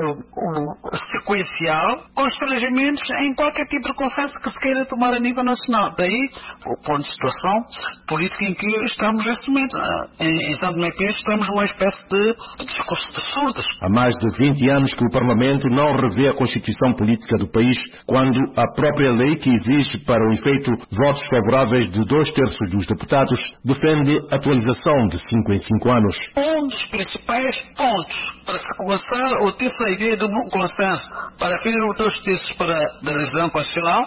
sequencial constrangimentos em qualquer tipo de consenso que se queira tomar a nível nacional. Daí o ponto de situação política em que estamos neste momento. Em São Tomé e Príncipe estamos numa espécie de discurso de surdos. Há mais de 20 anos que o Parlamento não revê a Constituição Política do país, quando a própria lei que exige para o efeito votos favoráveis de 2/3 dos deputados defende atualização de 5 em 5 anos. Um dos principais pontos para se começar ou ter essa ideia de bom consenso para fazer os 2/3 para a revisão constitucional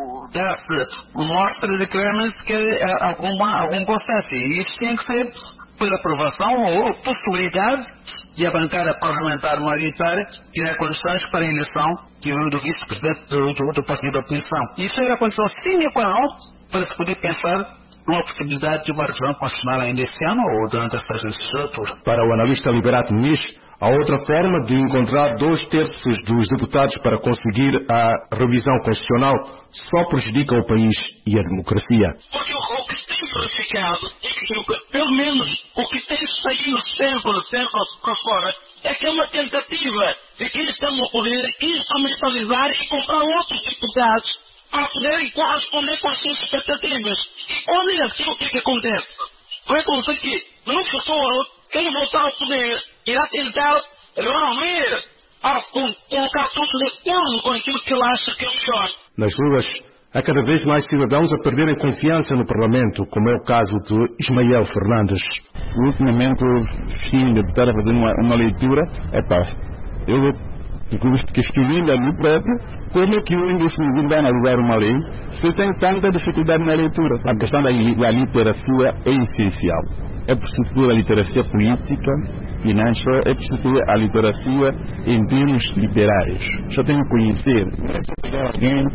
dar mostra de claramente que há algum consenso. E isso tem que ser por aprovação ou possibilidade de a bancada parlamentar maioritária tirar condições para a eleição do vice-presidente do partido da oposição. Isso era a condição sine qua non para se poder pensar numa possibilidade de uma revisão constitucional ainda este ano ou durante esta legislatura. Para o analista Liberato Nis, a outra forma de encontrar 2/3 dos deputados para conseguir a revisão constitucional só prejudica o país e a democracia. Porque o que tem verificado, pelo menos o que tem saído sempre para fora, é que é uma tentativa de que eles estão no poder instrumentalizar e comprar outros deputados para poderem corresponder com as suas expectativas. E quando é assim, o que acontece? Reconhece que no futuro, quem voltar ao poder irá tentar reunir para colocar tudo de acordo com aquilo que ele acha que é melhor. Nas ruas, há cada vez mais cidadãos a perderem confiança no Parlamento, como é o caso de Ismael Fernandes. Ultimamente, fim de estar a fazer uma leitura, eu que escrevi ali próprio, como é que o índice vai analisar uma lei se tem tanta dificuldade na leitura? A questão da literacia é essencial. É preciso ter a literacia política e não só é preciso ter a literacia em termos literários. Só tenho que conhecer alguém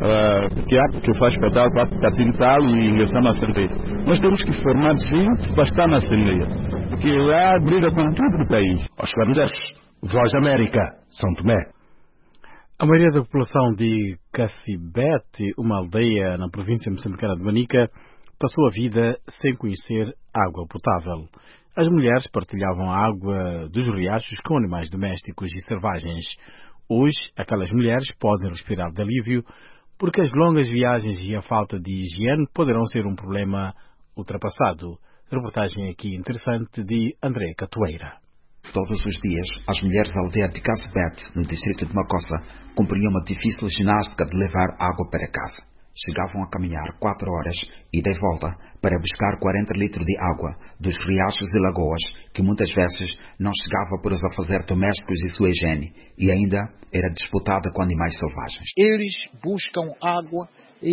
que faz espetáculo para tentar e ingressar na Assembleia. Nós temos que formar gente para estar na Assembleia, porque lá briga com tudo do país. Oscar Medeiros, Voz da América, São Tomé. A maioria da população de Cacibete, uma aldeia na província moçambicana de Manica, passou a vida sem conhecer água potável. As mulheres partilhavam a água dos riachos com animais domésticos e selvagens. Hoje, aquelas mulheres podem respirar de alívio porque as longas viagens e a falta de higiene poderão ser um problema ultrapassado. Reportagem aqui interessante de André Catoeira. Todos os dias, as mulheres da aldeia de Cacibete, no distrito de Macossa, cumpriam uma difícil ginástica de levar água para casa. Chegavam a caminhar 4 horas e de volta para buscar 40 litros de água dos riachos e lagoas, que muitas vezes não chegava por os afazeres domésticos e sua higiene, e ainda era disputada com animais selvagens. Eles buscam água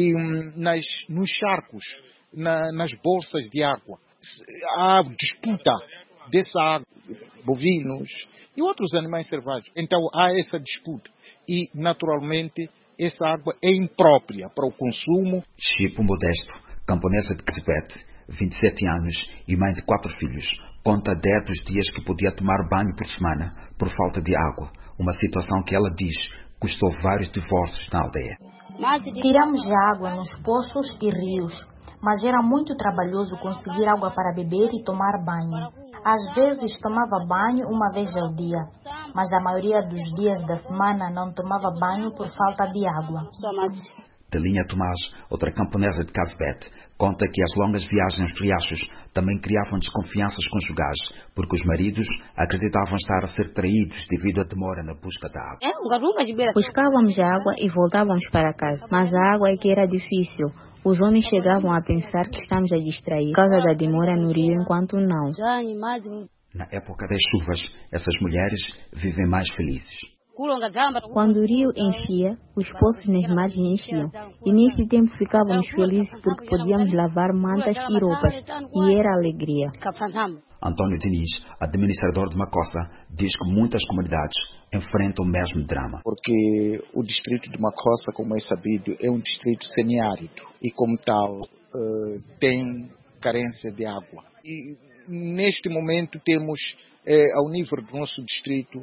nos charcos, nas bolsas de água. Há disputa dessa água, bovinos e outros animais selvagens. Então há essa disputa e, naturalmente, essa água é imprópria para o consumo. Chipo Modesto, camponesa de Cacibete, 27 anos e mãe de 4 filhos, conta 10 dos dias que podia tomar banho por semana por falta de água, uma situação que ela diz custou vários divórcios na aldeia. Tiramos água nos poços e rios, mas era muito trabalhoso conseguir água para beber e tomar banho. Às vezes tomava banho uma vez ao dia, mas a maioria dos dias da semana não tomava banho por falta de água. Telinha Tomás, outra camponesa de Cacibete, conta que as longas viagens aos riachos também criavam desconfianças conjugais, porque os maridos acreditavam estar a ser traídos devido à demora na busca da água. Buscávamos água e voltávamos para casa, mas a água é que era difícil. Os homens chegavam a pensar que estamos a distrair por causa da demora no rio, enquanto não. Na época das chuvas, essas mulheres vivem mais felizes. Quando o rio enchia, os poços nas margens enchiam. E nesse tempo ficávamos felizes porque podíamos lavar mantas e roupas. E era alegria. Antônio Diniz, administrador de Macossa, diz que muitas comunidades enfrentam o mesmo drama. Porque o distrito de Macossa, como é sabido, é um distrito semiárido e, como tal, tem carência de água. E neste momento temos, ao nível do nosso distrito,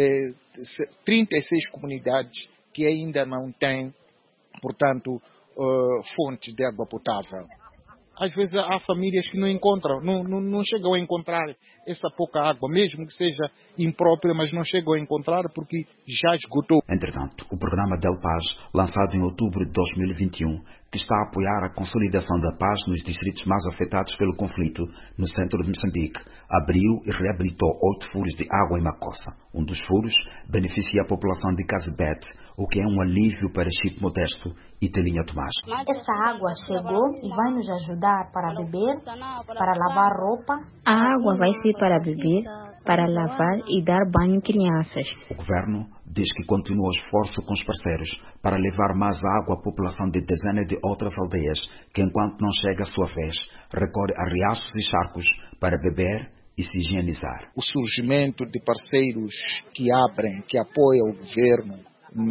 36 comunidades que ainda não têm, portanto, fontes de água potável. Às vezes há famílias que não encontram, não chegam a encontrar essa pouca água, mesmo que seja imprópria, mas não chegam a encontrar porque já esgotou. Entretanto, o programa Del Paz, lançado em outubro de 2021, que está a apoiar a consolidação da paz nos distritos mais afetados pelo conflito no centro de Moçambique, abriu e reabilitou 8 furos de água em Macossa. Um dos furos beneficia a população de Cacibete, o que é um alívio para Chico Modesto e Telinha Tomás. Essa água chegou e vai nos ajudar para beber, para lavar roupa. A água vai ser para beber, para lavar e dar banho em crianças. O governo diz que continua o esforço com os parceiros para levar mais água à população de dezenas de outras aldeias que, enquanto não chega a sua vez, recorre a riachos e charcos para beber e se higienizar. O surgimento de parceiros que abrem, que apoiam o governo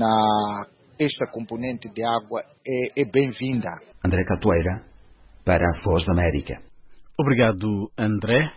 esta componente de água é bem-vinda. André Catoeira, para a Voz da América. Obrigado, André.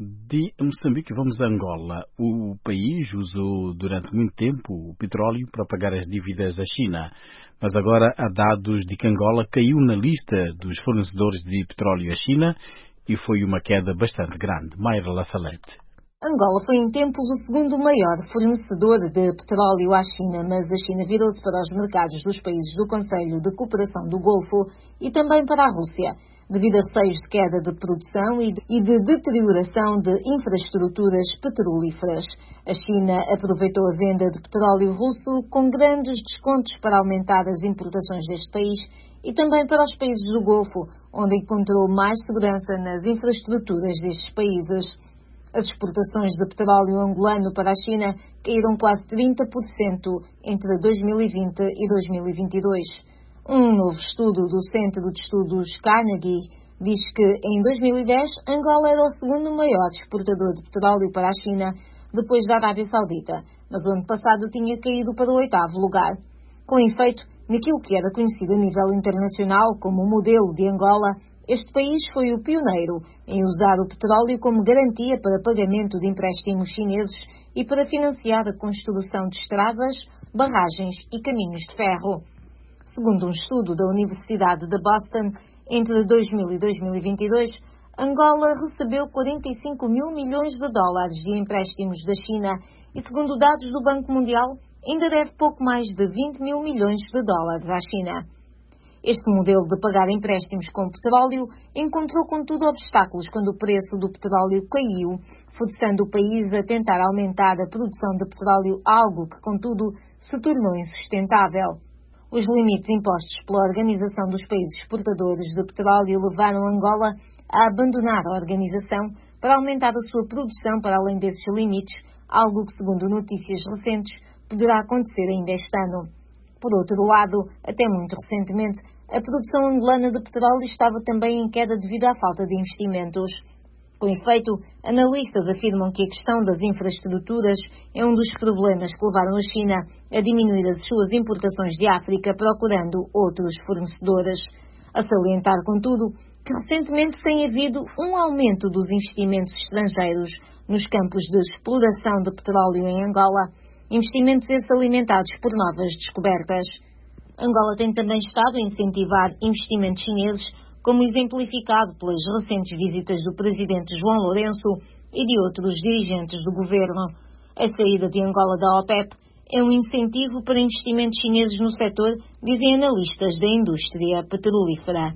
De Moçambique vamos a Angola. O país usou durante muito tempo o petróleo para pagar as dívidas à China, mas agora há dados de que Angola caiu na lista dos fornecedores de petróleo à China e foi uma queda bastante grande. Mayra La Salette. Angola foi em tempos o segundo maior fornecedor de petróleo à China, mas a China virou-se para os mercados dos países do Conselho de Cooperação do Golfo e também para a Rússia, devido a receios de queda de produção e de deterioração de infraestruturas petrolíferas. A China aproveitou a venda de petróleo russo com grandes descontos para aumentar as importações deste país e também para os países do Golfo, onde encontrou mais segurança nas infraestruturas destes países. As exportações de petróleo angolano para a China caíram quase 30% entre 2020 e 2022. Um novo estudo do Centro de Estudos Carnegie diz que, em 2010, Angola era o segundo maior exportador de petróleo para a China, depois da Arábia Saudita, mas o ano passado tinha caído para o 8º lugar. Com efeito, naquilo que era conhecido a nível internacional como o modelo de Angola, este país foi o pioneiro em usar o petróleo como garantia para pagamento de empréstimos chineses e para financiar a construção de estradas, barragens e caminhos de ferro. Segundo um estudo da Universidade de Boston, entre 2000 e 2022, Angola recebeu 45 mil milhões de dólares de empréstimos da China e, segundo dados do Banco Mundial, ainda deve pouco mais de 20 mil milhões de dólares à China. Este modelo de pagar empréstimos com petróleo encontrou, contudo, obstáculos quando o preço do petróleo caiu, forçando o país a tentar aumentar a produção de petróleo, algo que, contudo, se tornou insustentável. Os limites impostos pela Organização dos Países Exportadores de Petróleo levaram Angola a abandonar a organização para aumentar a sua produção para além desses limites, algo que, segundo notícias recentes, poderá acontecer ainda este ano. Por outro lado, até muito recentemente, a produção angolana de petróleo estava também em queda devido à falta de investimentos. Com efeito, analistas afirmam que a questão das infraestruturas é um dos problemas que levaram a China a diminuir as suas importações de África procurando outros fornecedores. A salientar, contudo, que recentemente tem havido um aumento dos investimentos estrangeiros nos campos de exploração de petróleo em Angola, investimentos esses alimentados por novas descobertas. Angola tem também estado a incentivar investimentos chineses, como exemplificado pelas recentes visitas do presidente João Lourenço e de outros dirigentes do governo. A saída de Angola da OPEP é um incentivo para investimentos chineses no setor, dizem analistas da indústria petrolífera.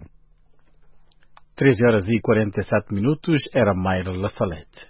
13h47, era Mayra La Salette.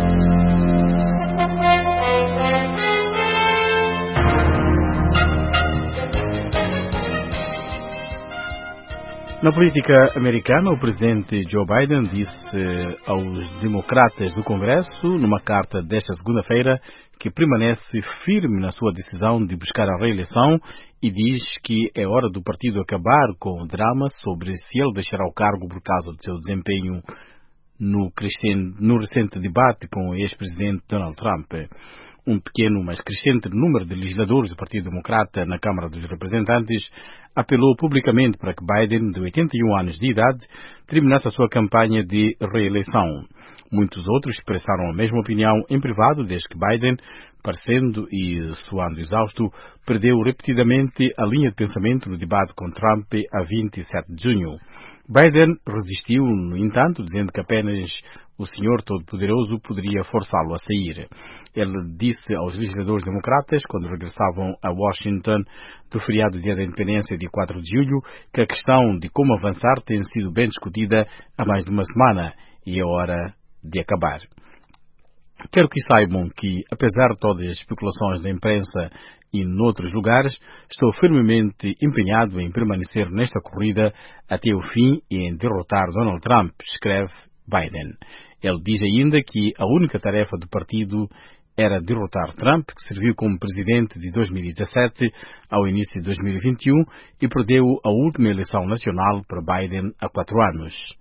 Na política americana, o presidente Joe Biden disse aos democratas do Congresso, numa carta desta segunda-feira, que permanece firme na sua decisão de buscar a reeleição e diz que é hora do partido acabar com o drama sobre se ele deixará o cargo por causa do seu desempenho no recente debate com o ex-presidente Donald Trump. Um pequeno, mas crescente número de legisladores do Partido Democrata na Câmara dos Representantes apelou publicamente para que Biden, de 81 anos de idade, terminasse a sua campanha de reeleição. Muitos outros expressaram a mesma opinião em privado, desde que Biden, parecendo e soando exausto, perdeu repetidamente a linha de pensamento no debate com Trump a 27 de junho. Biden resistiu, no entanto, dizendo que apenas o Senhor Todo-Poderoso poderia forçá-lo a sair. Ele disse aos legisladores democratas, quando regressavam a Washington do feriado Dia da Independência, dia 4 de julho, que a questão de como avançar tem sido bem discutida há mais de uma semana e é hora de acabar. Quero que saibam que, apesar de todas as especulações da imprensa e noutros lugares, estou firmemente empenhado em permanecer nesta corrida até o fim e em derrotar Donald Trump, escreve Biden. Ele diz ainda que a única tarefa do partido era derrotar Trump, que serviu como presidente de 2017 ao início de 2021 e perdeu a última eleição nacional para Biden há 4 anos.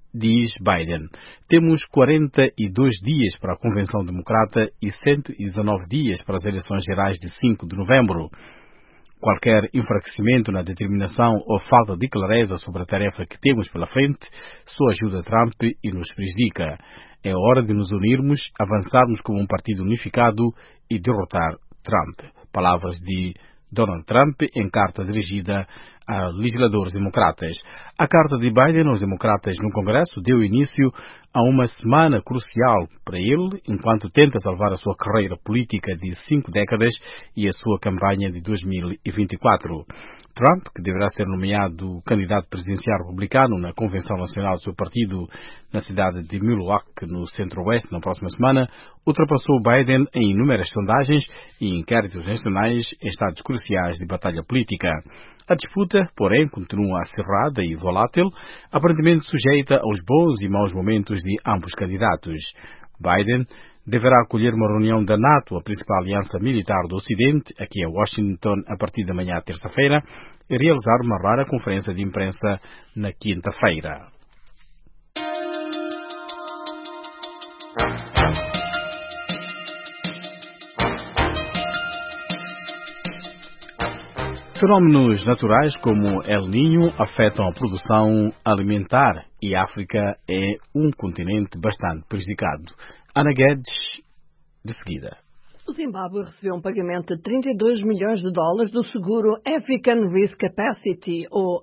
diz Biden. Temos 42 dias para a Convenção Democrata e 119 dias para as eleições gerais de 5 de novembro. Qualquer enfraquecimento na determinação ou falta de clareza sobre a tarefa que temos pela frente só ajuda Trump e nos prejudica. É hora de nos unirmos, avançarmos como um partido unificado e derrotar Trump. Palavras de Donald Trump em carta dirigida a legisladores democratas. A carta de Biden aos democratas no Congresso deu início a uma semana crucial para ele, enquanto tenta salvar a sua carreira política de 5 décadas e a sua campanha de 2024. Trump, que deverá ser nomeado candidato presidencial republicano na Convenção Nacional do seu partido na cidade de Milwaukee, no centro-oeste, na próxima semana, ultrapassou Biden em inúmeras sondagens e inquéritos nacionais em estados cruciais de batalha política. A disputa, porém, continua acirrada e volátil, aparentemente sujeita aos bons e maus momentos de ambos candidatos. Biden deverá acolher uma reunião da NATO, a principal aliança militar do Ocidente, aqui em Washington, a partir da manhã terça-feira, e realizar uma rara conferência de imprensa na quinta-feira. Fenómenos naturais como El Niño afetam a produção alimentar e a África é um continente bastante prejudicado. Ana Guedes, de seguida. O Zimbábue recebeu um pagamento de 32 milhões de dólares do seguro African Risk Capacity, ou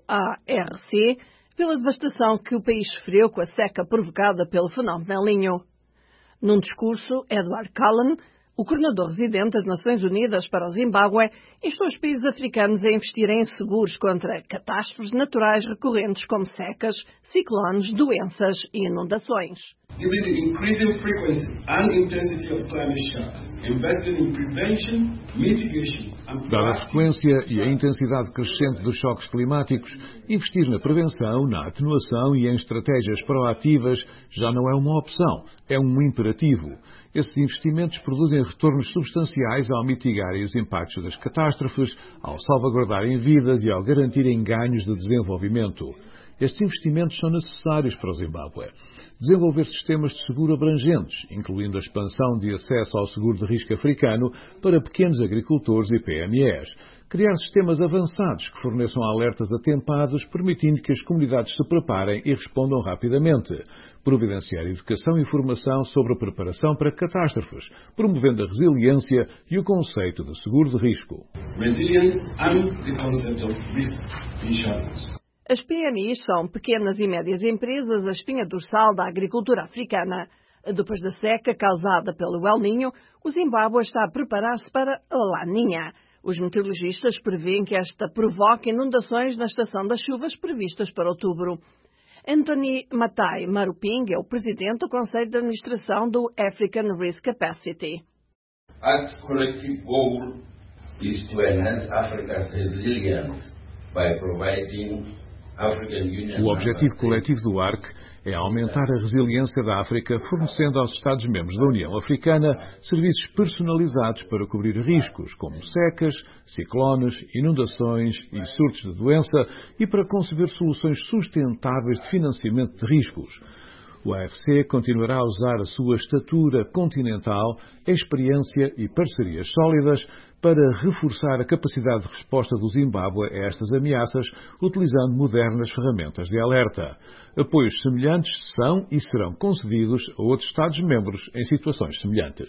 ARC, pela devastação que o país sofreu com a seca provocada pelo fenómeno El Niño. Num discurso, Edward Cullen, o coordenador residente das Nações Unidas para o Zimbábue, instou os países africanos a investirem em seguros contra catástrofes naturais recorrentes como secas, ciclones, doenças e inundações. Given the increasing frequency and intensity of climate shocks, investing in prevention, mitigation and dada a frequência e a intensidade crescente dos choques climáticos, investir na prevenção, na atenuação e em estratégias proativas já não é uma opção, é um imperativo. Esses investimentos produzem retornos substanciais ao mitigarem os impactos das catástrofes, ao salvaguardarem vidas e ao garantirem ganhos de desenvolvimento. Estes investimentos são necessários para o Zimbábue. Desenvolver sistemas de seguro abrangentes, incluindo a expansão de acesso ao seguro de risco africano para pequenos agricultores e PMEs. Criar sistemas avançados que forneçam alertas atempados, permitindo que as comunidades se preparem e respondam rapidamente. Providenciar educação e formação sobre a preparação para catástrofes, promovendo a resiliência e o conceito de seguro de risco. Resilience and the concept of risk insurance. As PMIs são pequenas e médias empresas, a espinha dorsal da agricultura africana. Depois da seca causada pelo El Niño, o Zimbábue está a preparar-se para a Laninha. Os meteorologistas prevêem que esta provoque inundações na estação das chuvas previstas para outubro. Anthony Matai Maruping é o presidente do Conselho de Administração do African Risk Capacity. ARC's collective goal is to enhance Africa's resilience by providing African Union. O objetivo coletivo do ARC é aumentar a resiliência da África, fornecendo aos Estados-membros da União Africana serviços personalizados para cobrir riscos, como secas, ciclones, inundações e surtos de doença, e para conceber soluções sustentáveis de financiamento de riscos. O ARC continuará a usar a sua estatura continental, experiência e parcerias sólidas para reforçar a capacidade de resposta do Zimbábue a estas ameaças, utilizando modernas ferramentas de alerta. Apoios semelhantes são e serão concedidos a outros Estados-membros em situações semelhantes.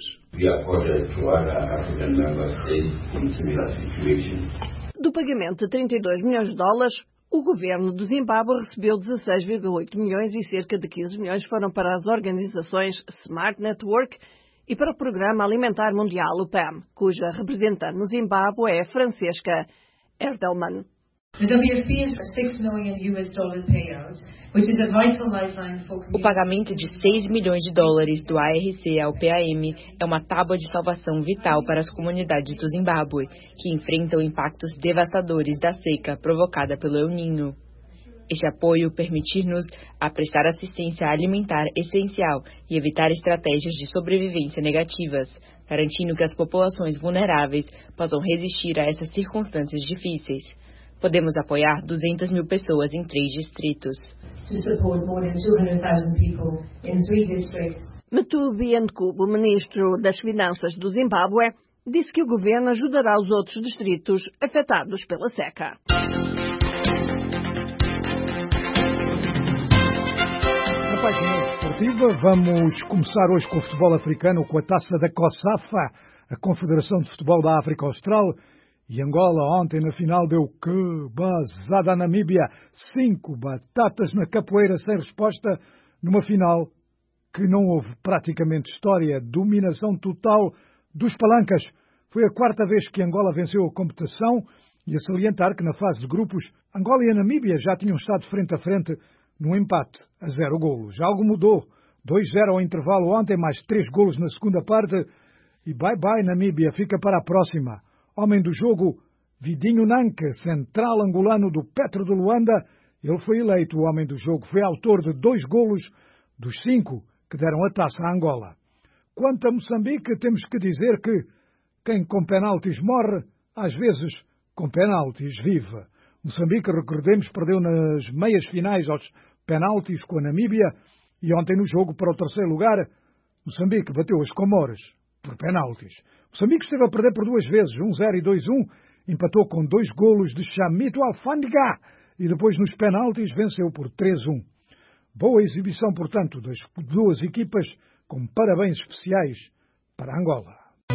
Do pagamento de 32 milhões de dólares, o governo do Zimbábue recebeu 16,8 milhões e cerca de 15 milhões foram para as organizações Smart Network e para o Programa Alimentar Mundial, o PAM, cuja representante no Zimbábue é Francesca Erdelman. O pagamento de 6 milhões de dólares do ARC ao PAM é uma tábua de salvação vital para as comunidades do Zimbábue, que enfrentam impactos devastadores da seca provocada pelo El Niño. Este apoio permite-nos a prestar assistência alimentar essencial e evitar estratégias de sobrevivência negativas, garantindo que as populações vulneráveis possam resistir a essas circunstâncias difíceis. Podemos apoiar 200 mil pessoas em 3 distritos. Muthuvi Nkubu, ministro das Finanças do Zimbábue, disse que o governo ajudará os outros distritos afetados pela seca. Na página desportiva, vamos começar hoje com o futebol africano, com a taça da COSAFA, a Confederação de Futebol da África Austral. E Angola ontem na final deu que basada à Namíbia, 5 batatas na capoeira sem resposta, numa final que não houve praticamente história, dominação total dos palancas. Foi a 4ª vez que Angola venceu a competição e a salientar que na fase de grupos, Angola e a Namíbia já tinham estado frente a frente num empate a 0 golos. Algo mudou, 2-0 ao intervalo ontem, mais 3 golos na segunda parte e bye-bye Namíbia, fica para a próxima. Homem do jogo, Vidinho Nanka, central angolano do Petro de Luanda, ele foi eleito o homem do jogo, foi autor de 2 golos dos 5 que deram a taça à Angola. Quanto a Moçambique, temos que dizer que quem com penaltis morre, às vezes com penaltis vive. Moçambique, recordemos, perdeu nas meias finais aos penaltis com a Namíbia e ontem no jogo para o 3º lugar, Moçambique bateu as Comores por penaltis. Moçambique esteve a perder por 2 vezes, 1-0 e 2-1, empatou com 2 golos de Chamito Alfândega e depois nos penaltis venceu por 3-1. Boa exibição, portanto, das 2 equipas, com parabéns especiais para Angola.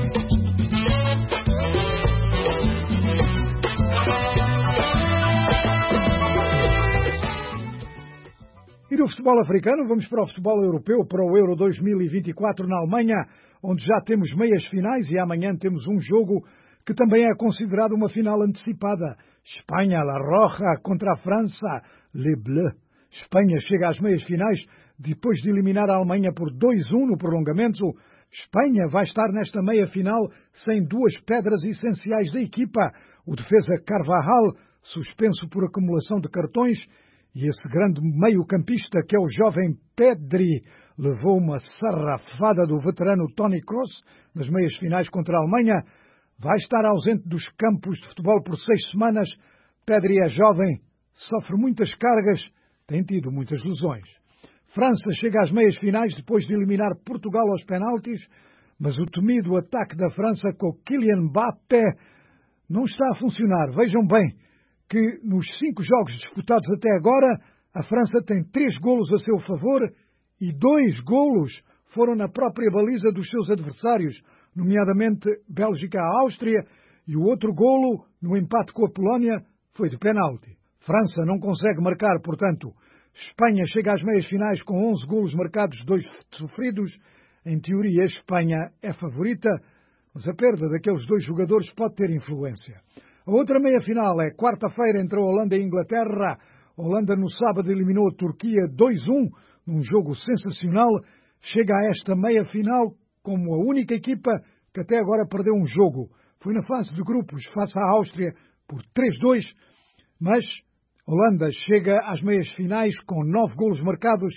E do futebol africano, vamos para o futebol europeu, para o Euro 2024 na Alemanha, onde já temos meias finais e amanhã temos um jogo que também é considerado uma final antecipada. Espanha, La Roja contra a França, Les Bleus. Espanha chega às meias finais depois de eliminar a Alemanha por 2-1 no prolongamento. Espanha vai estar nesta meia final sem 2 pedras essenciais da equipa. O defesa Carvajal, suspenso por acumulação de cartões, e esse grande meio-campista que é o jovem Pedri, levou uma sarrafada do veterano Toni Kroos nas meias finais contra a Alemanha. Vai estar ausente dos campos de futebol por 6 semanas. Pedri é jovem, sofre muitas cargas, tem tido muitas lesões. França chega às meias finais depois de eliminar Portugal aos penaltis, mas o temido ataque da França com Kylian Mbappé não está a funcionar. Vejam bem que nos 5 jogos disputados até agora, a França tem 3 golos a seu favor e 2 golos foram na própria baliza dos seus adversários, nomeadamente Bélgica à Áustria, e o outro golo, no empate com a Polónia, foi de penalti. França não consegue marcar, portanto, Espanha chega às meias finais com 11 golos marcados, 2 sofridos. Em teoria, a Espanha é favorita, mas a perda daqueles 2 jogadores pode ter influência. A outra meia-final é quarta-feira entre a Holanda e a Inglaterra. A Holanda no sábado eliminou a Turquia 2-1, num jogo sensacional. Chega a esta meia-final como a única equipa que até agora perdeu um jogo. Foi na fase de grupos, face à Áustria, por 3-2, mas a Holanda chega às meias-finais com 9 golos marcados,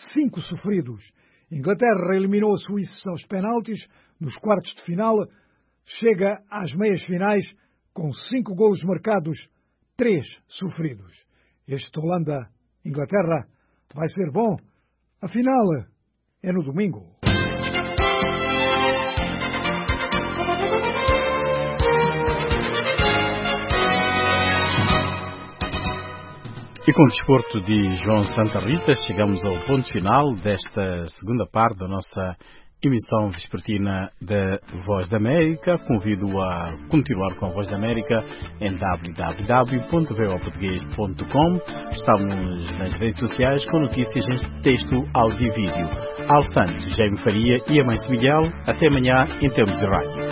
5 sofridos. A Inglaterra eliminou a Suíça aos penaltis nos quartos de final. Chega às meias-finais com 5 golos marcados, 3 sofridos. Este Holanda-Inglaterra vai ser bom. A final é no domingo. E com o desporto de João Santa Rita, chegamos ao ponto final desta segunda parte da nossa emissão vespertina da Voz da América. Convido a continuar com a Voz da América em www.voportugues.com. Estamos nas redes sociais com notícias em texto, áudio e vídeo. Al Santos, Jaime Faria e a Mãe Miguel. Até amanhã em termos de rádio.